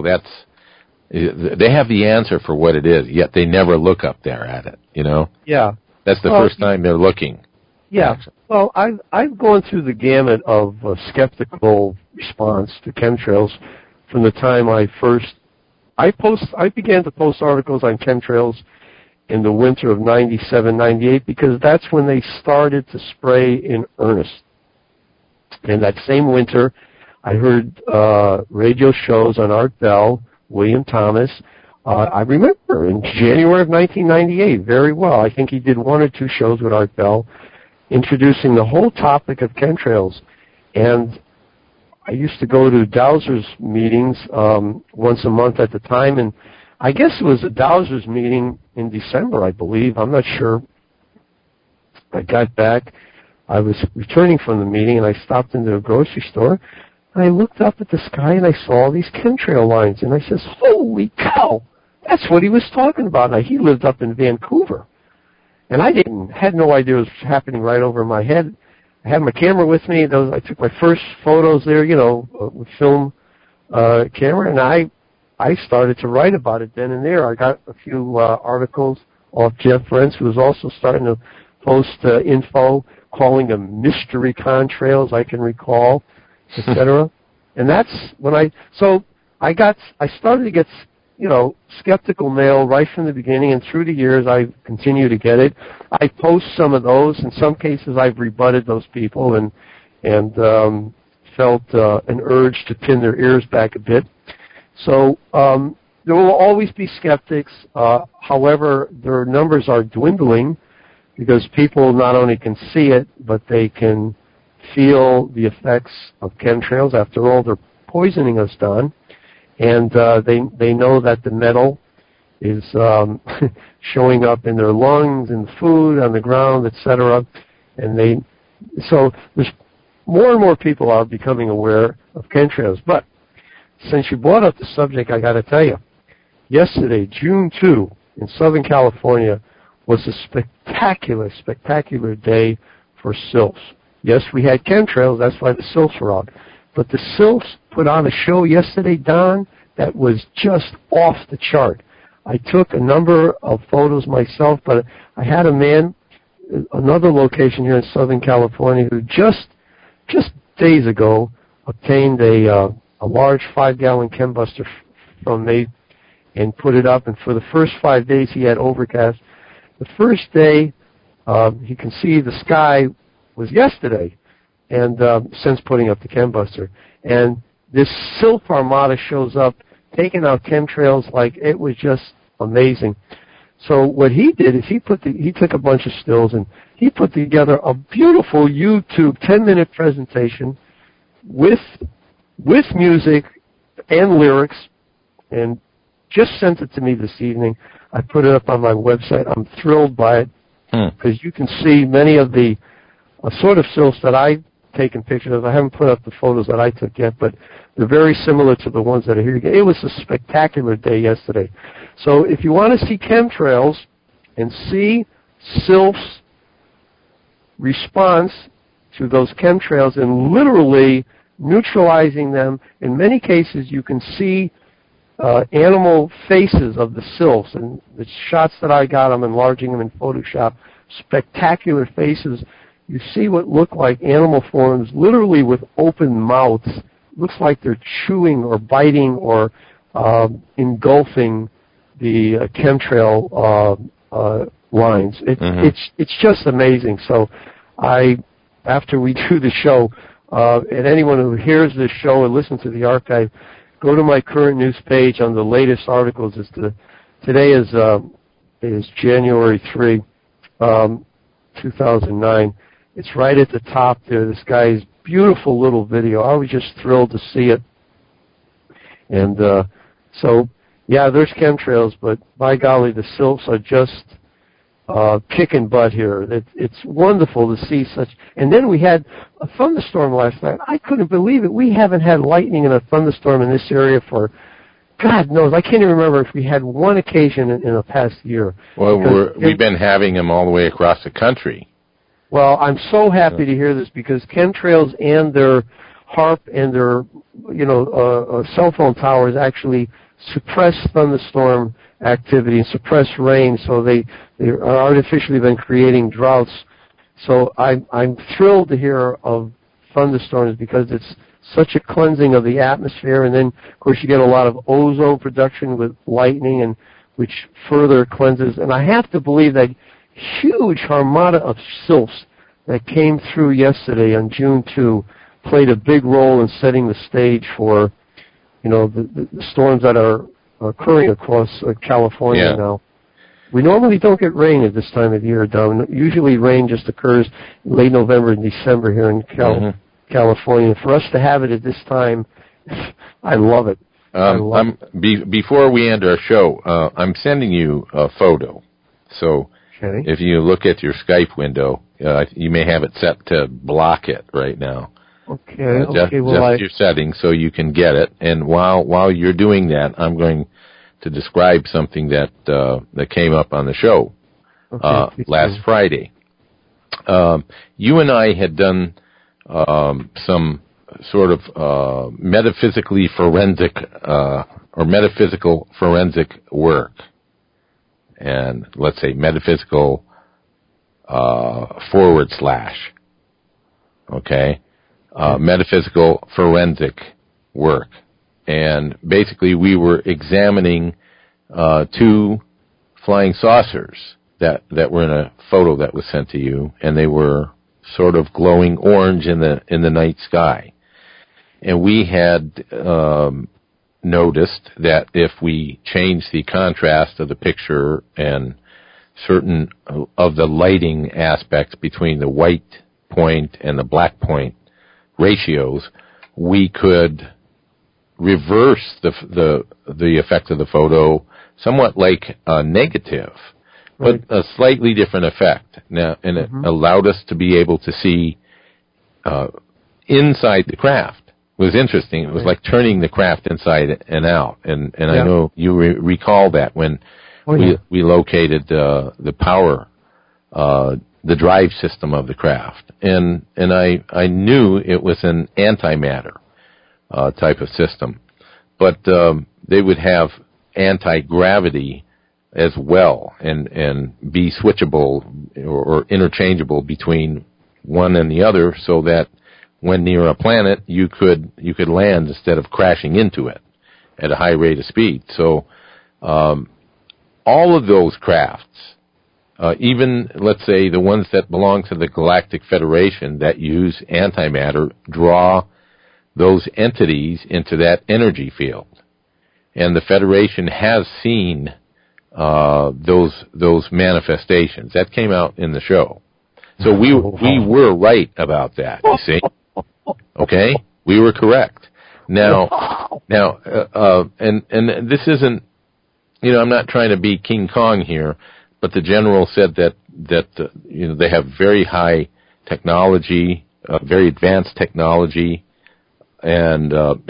they have the answer for what it is, yet they never look up there at it, Yeah. That's the first time they're looking. Yeah. Actually. Well, I've gone through the gamut of skeptical response to chemtrails from the time I began to post articles on chemtrails in the winter of 97, 98, because that's when they started to spray in earnest. And that same winter, I heard radio shows on Art Bell, William Thomas. I remember in January of 1998 very well. I think he did one or two shows with Art Bell introducing the whole topic of chemtrails. And I used to go to Dowser's meetings once a month at the time, and I guess it was a Dowser's meeting in December, I believe. I'm not sure. I got back. I was returning from the meeting, and I stopped into a grocery store, and I looked up at the sky, and I saw all these chemtrail lines, and I says, holy cow, that's what he was talking about. Now, he lived up in Vancouver, and I had no idea what was happening right over my head. I had my camera with me. I took my first photos there, with film camera, and I started to write about it then and there. I got a few articles off Jeff Rense, who was also starting to post info, calling them mystery contrails, I can recall, etc. And that's when I started to get, skeptical mail right from the beginning, and through the years I continue to get it. I post some of those. In some cases I've rebutted those people and felt an urge to pin their ears back a bit. So there will always be skeptics. However, their numbers are dwindling because people not only can see it, but they can feel the effects of chemtrails. After all, they're poisoning us, Don. And they know that the metal is showing up in their lungs, in the food, on the ground, etc. And so there's more and more people are becoming aware of chemtrails. But since you brought up the subject, I got to tell you, yesterday, June 2, in Southern California, was a spectacular day for sylphs. Yes, we had chemtrails, that's why the sylphs were out. But the sylphs put on a show yesterday, Don, that was just off the chart. I took a number of photos myself, but I had a man, another location here in Southern California, who just days ago obtained a large 5-gallon chembuster from me and put it up. And for the first 5 days, he had overcast. The first day, he can see the sky was yesterday, and since putting up the chembuster. And this sylph armada shows up, taking out chemtrails like it was just amazing. So what he did is he took a bunch of stills and he put together a beautiful YouTube 10-minute presentation with music and lyrics, and just sent it to me this evening. I put it up on my website. I'm thrilled by it because you can see many of the sort of sylphs that I've taken pictures of. I haven't put up the photos that I took yet, but they're very similar to the ones that are here. It was a spectacular day yesterday. So if you want to see chemtrails and see sylphs' response to those chemtrails and literally neutralizing them, in many cases you can see animal faces of the sylphs, and the shots that I got, I'm enlarging them in Photoshop, spectacular faces. You see what look like animal forms literally with open mouths. Looks like they're chewing or biting or engulfing the chemtrail lines. It's just amazing. So after we do the show, and anyone who hears this show and listens to the archive, go to my current news page on the latest articles. Today is January 3, 2009. It's right at the top there. This guy's beautiful little video. I was just thrilled to see it. And so, yeah, there's chemtrails, but by golly, the sylphs are just kicking butt here. It's wonderful to see such. And then we had a thunderstorm last night. I couldn't believe it. We haven't had lightning and a thunderstorm in this area for, God knows, I can't even remember if we had one occasion in the past year. Well, we've been having them all the way across the country. Well, I'm so happy to hear this because chemtrails and their HAARP and their, cell phone towers actually suppress thunderstorm activity and suppress rain, so they are artificially been creating droughts. So I'm thrilled to hear of thunderstorms because it's such a cleansing of the atmosphere, and then of course you get a lot of ozone production with lightning, and which further cleanses. And I have to believe that huge armada of sylphs that came through yesterday on June 2 played a big role in setting the stage for, the storms that are occurring across California now. We normally don't get rain at this time of year, Don. Usually rain just occurs late November and December here in California. For us to have it at this time, I love it. Before we end our show, I'm sending you a photo. So if you look at your Skype window, you may have it set to block it right now. Okay. Just your settings so you can get it. And while you're doing that, I'm going to describe something that came up on the show last Friday. You and I had done some sort of metaphysically forensic or metaphysical forensic work, and let's say metaphysical / okay, metaphysical forensic work. And basically we were examining 2 flying saucers that were in a photo that was sent to you, and they were sort of glowing orange in the night sky. And we had noticed that if we changed the contrast of the picture and certain of the lighting aspects between the white point and the black point ratios, we could reverse the effect of the photo somewhat like a negative, but a slightly different effect. Now, and it allowed us to be able to see inside the craft. It was interesting. It was like turning the craft inside and out. And I know you recall that when we located the power, the drive system of the craft. And I knew it was an antimatter type of system. But they would have anti-gravity as well and be switchable or interchangeable between one and the other, so that when near a planet you could land instead of crashing into it at a high rate of speed. So all of those crafts, even let's say the ones that belong to the Galactic Federation that use antimatter, draw those entities into that energy field. And the Federation has seen those manifestations. That came out in the show. So we were right about that, you see. Okay? We were correct. Now, and this isn't, I'm not trying to be King Kong here, but the general said that they have very high technology, very advanced technology, and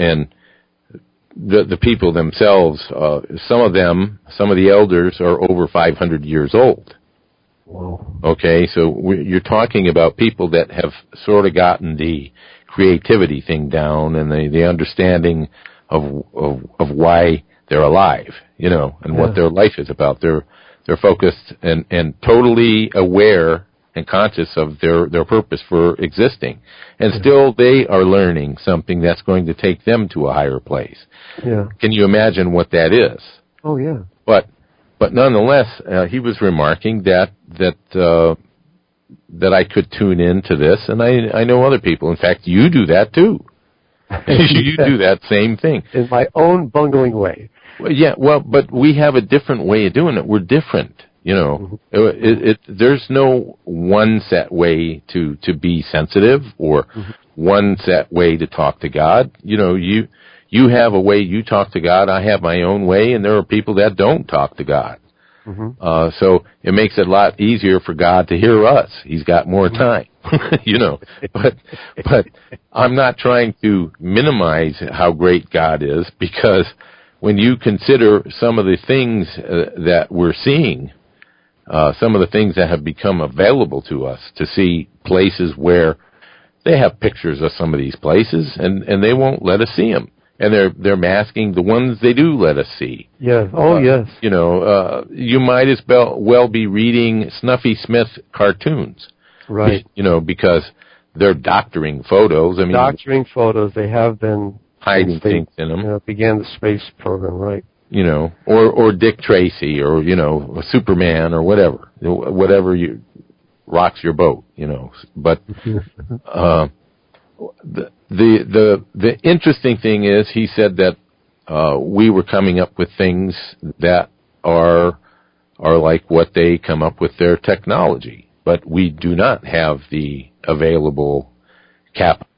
the people themselves, some of the elders are over 500 years old. Whoa. Okay, so you're talking about people that have sort of gotten the creativity thing down and the understanding of why they're alive, and what their life is about. They're focused and totally aware and conscious of their purpose for existing. And still they are learning something that's going to take them to a higher place. Yeah. Can you imagine what that is? Oh, yeah. But nonetheless, he was remarking that I could tune into this, and I know other people. In fact, you do that too. You do that same thing. In my own bungling way. Well, yeah, but we have a different way of doing it. We're different. There's no one set way to be sensitive or one set way to talk to God. You have a way you talk to God. I have my own way, and there are people that don't talk to God. So it makes it a lot easier for God to hear us. He's got more time, But I'm not trying to minimize how great God is, because when you consider some of the things that we're seeing, some of the things that have become available to us to see, places where they have pictures of some of these places and they won't let us see them. And they're masking the ones they do let us see. Yes. Oh, yes. You might as well be reading Snuffy Smith cartoons. Right. Because they're doctoring photos. Doctoring photos. They have been hiding things in them. Began the space program, right? Or Dick Tracy, or Superman, or whatever rocks your boat. But the interesting thing is, he said that we were coming up with things that are like what they come up with their technology, but we do not have the available capital,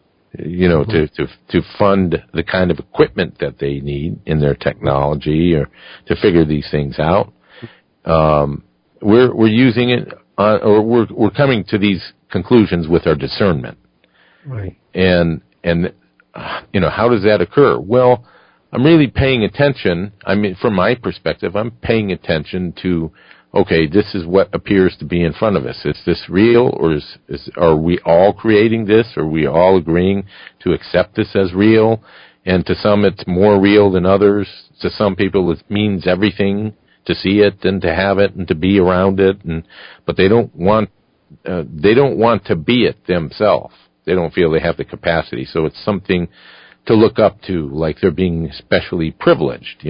to fund the kind of equipment that they need in their technology or to figure these things out. We're using it or we're coming to these conclusions with our discernment. Right. And how does that occur? Well, I'm really paying attention. From my perspective, I'm paying attention to, okay, this is what appears to be in front of us. Is this real, or are we all creating this? Are we all agreeing to accept this as real? and to some it's more real than others. To some people it means everything to see it and to have it and to be around it, but they don't want to be it themselves. They don't feel they have the capacity, so it's something to look up to, like they're being especially privileged,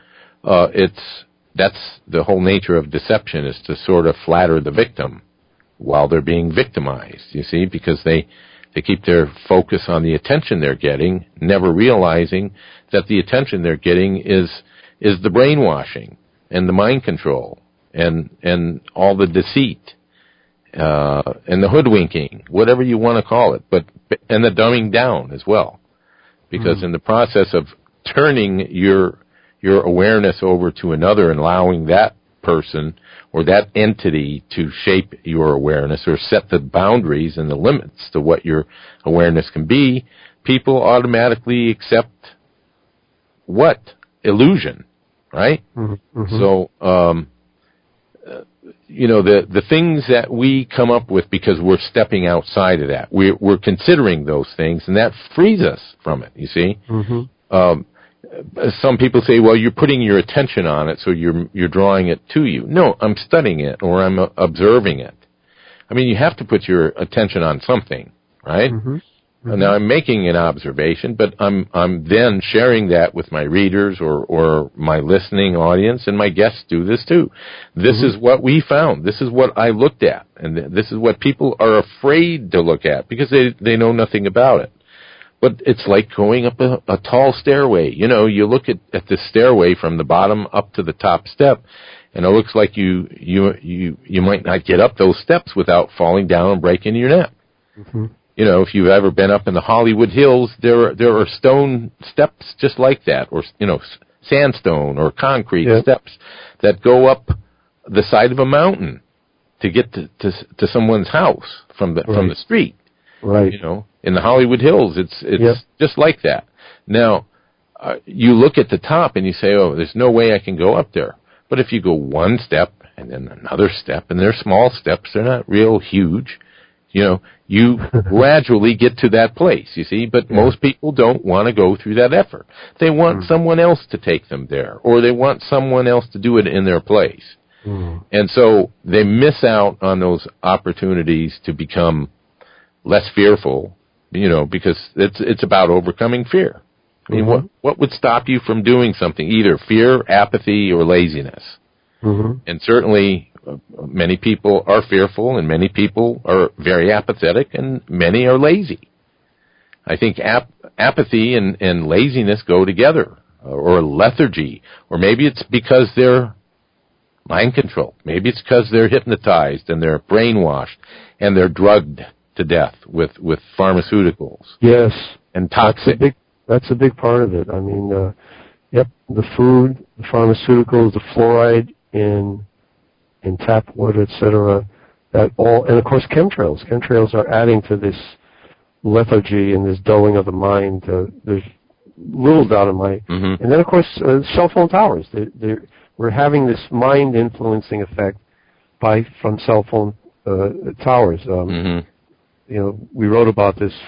that's the whole nature of deception, is to sort of flatter the victim while they're being victimized, you see, because they keep their focus on the attention they're getting, never realizing that the attention they're getting is the brainwashing and the mind control and all the deceit and the hoodwinking, whatever you want to call it, and the dumbing down as well. Because in the process of turning your awareness over to another and allowing that person or that entity to shape your awareness or set the boundaries and the limits to what your awareness can be, people automatically accept what? Illusion, right? Mm-hmm. So, the things that we come up with because we're stepping outside of that, we're considering those things, and that frees us from it, you see? Mm-hmm. Some people say, well, you're putting your attention on it, so you're drawing it to you. No, I'm studying it, or I'm observing it. I mean, you have to put your attention on something, right? Mm-hmm. Mm-hmm. Now, I'm making an observation, but I'm then sharing that with my readers or my listening audience, and my guests do this too. This is what we found. This is what I looked at, and this is what people are afraid to look at because they know nothing about it. But it's like going up a tall stairway. You look at the stairway from the bottom up to the top step, and it looks like you might not get up those steps without falling down and breaking your neck. Mm-hmm. If you've ever been up in the Hollywood Hills, there are stone steps just like that, or sandstone or concrete steps that go up the side of a mountain to get to someone's house from the street. Right. In the Hollywood Hills, it's just like that. Now, you look at the top and you say, oh, there's no way I can go up there. But if you go one step and then another step, and they're small steps, they're not real huge, you gradually get to that place, you see. But most people don't want to go through that effort. They want someone else to take them there, or they want someone else to do it in their place. And so they miss out on those opportunities to become less fearful, because it's about overcoming fear. I mean, what would stop you from doing something? Either fear, apathy, or laziness. Mm-hmm. And certainly, many people are fearful, and many people are very apathetic, and many are lazy. I think apathy and laziness go together, or lethargy, or maybe it's because they're mind controlled. Maybe it's because they're hypnotized and they're brainwashed and they're drugged to death with pharmaceuticals. Yes. And toxic. That's a big part of it. I mean, the food, the pharmaceuticals, the fluoride in tap water, etc. That all, and of course chemtrails. Chemtrails are adding to this lethargy and this dulling of the mind. There's little doubt in my. Mm-hmm. And then of course cell phone towers. We're having this mind influencing effect from cell phone towers. We wrote about this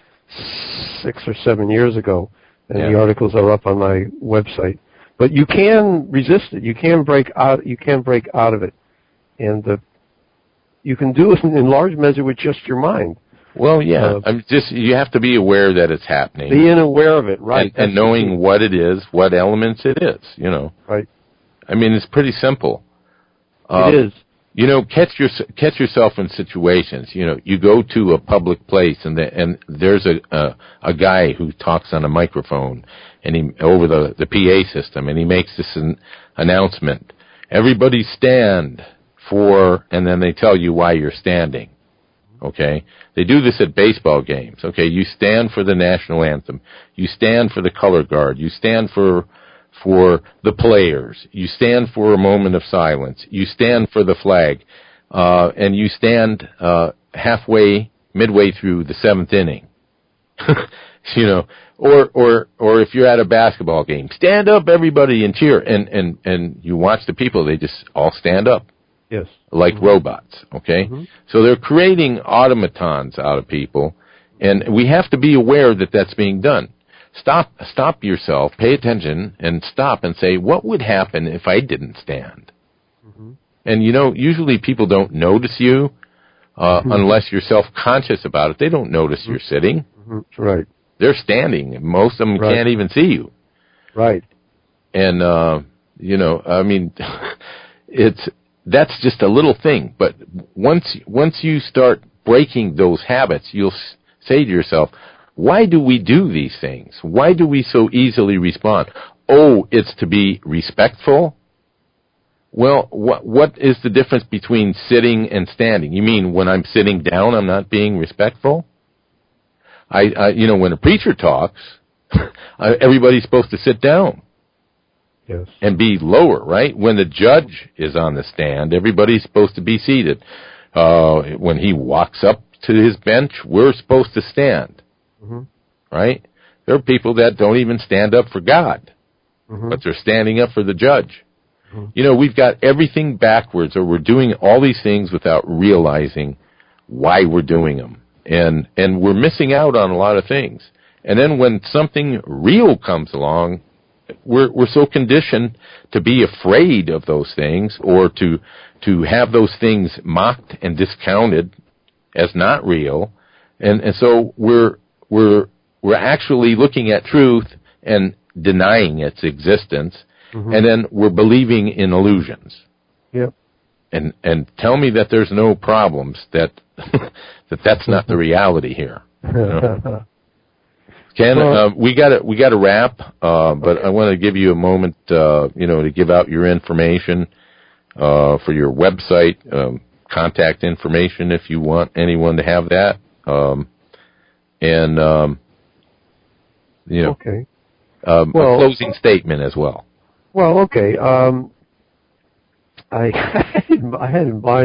6 or 7 years ago, and the articles are up on my website. But you can resist it. You can break out. You can break out of it, and you can do it in large measure with just your mind. Well, you have to be aware that it's happening. Being aware of it, right? And knowing what it is, what elements it is. Right. I mean, it's pretty simple. It is. Catch yourself in situations. You go to a public place and there's a guy who talks on a microphone and he over the PA system, and he makes this announcement: everybody stand for, and then they tell you why you're standing. Okay, they do this at baseball games. Okay, you stand for the national anthem. You stand for the color guard. You stand for the players. You stand for a moment of silence. You stand for the flag. And you stand midway through the 7th inning. Or if you're at a basketball game, stand up everybody and cheer. And you watch the people, they just all stand up. Yes. Like robots, okay? Mm-hmm. So they're creating automatons out of people, and we have to be aware that that's being done. stop yourself, pay attention, and stop and say, what would happen if I didn't stand? Mm-hmm. And, usually people don't notice you unless you're self-conscious about it. They don't notice you're sitting. Mm-hmm. Right. They're standing. Most of them can't even see you. Right. And, that's just a little thing. But once you start breaking those habits, you'll say to yourself, why do we do these things? Why do we so easily respond? Oh, it's to be respectful? Well, what is the difference between sitting and standing? You mean when I'm sitting down, I'm not being respectful? When a preacher talks, everybody's supposed to sit down. Yes. And be lower, right? When the judge is on the stand, everybody's supposed to be seated. When he walks up to his bench, we're supposed to stand. Mm-hmm. Right? There are people that don't even stand up for God, but they're standing up for the judge. Mm-hmm. We've got everything backwards, or we're doing all these things without realizing why we're doing them. And we're missing out on a lot of things. And then when something real comes along, we're so conditioned to be afraid of those things, or to have those things mocked and discounted as not real. And so we're actually looking at truth and denying its existence, and then we're believing in illusions. Yep. And tell me that there's no problems, that's not the reality here. Ken, we got to wrap, but I want to give you a moment, to give out your information for your website, contact information if you want anyone to have that, okay. A closing statement as well. Well, okay. I had in mind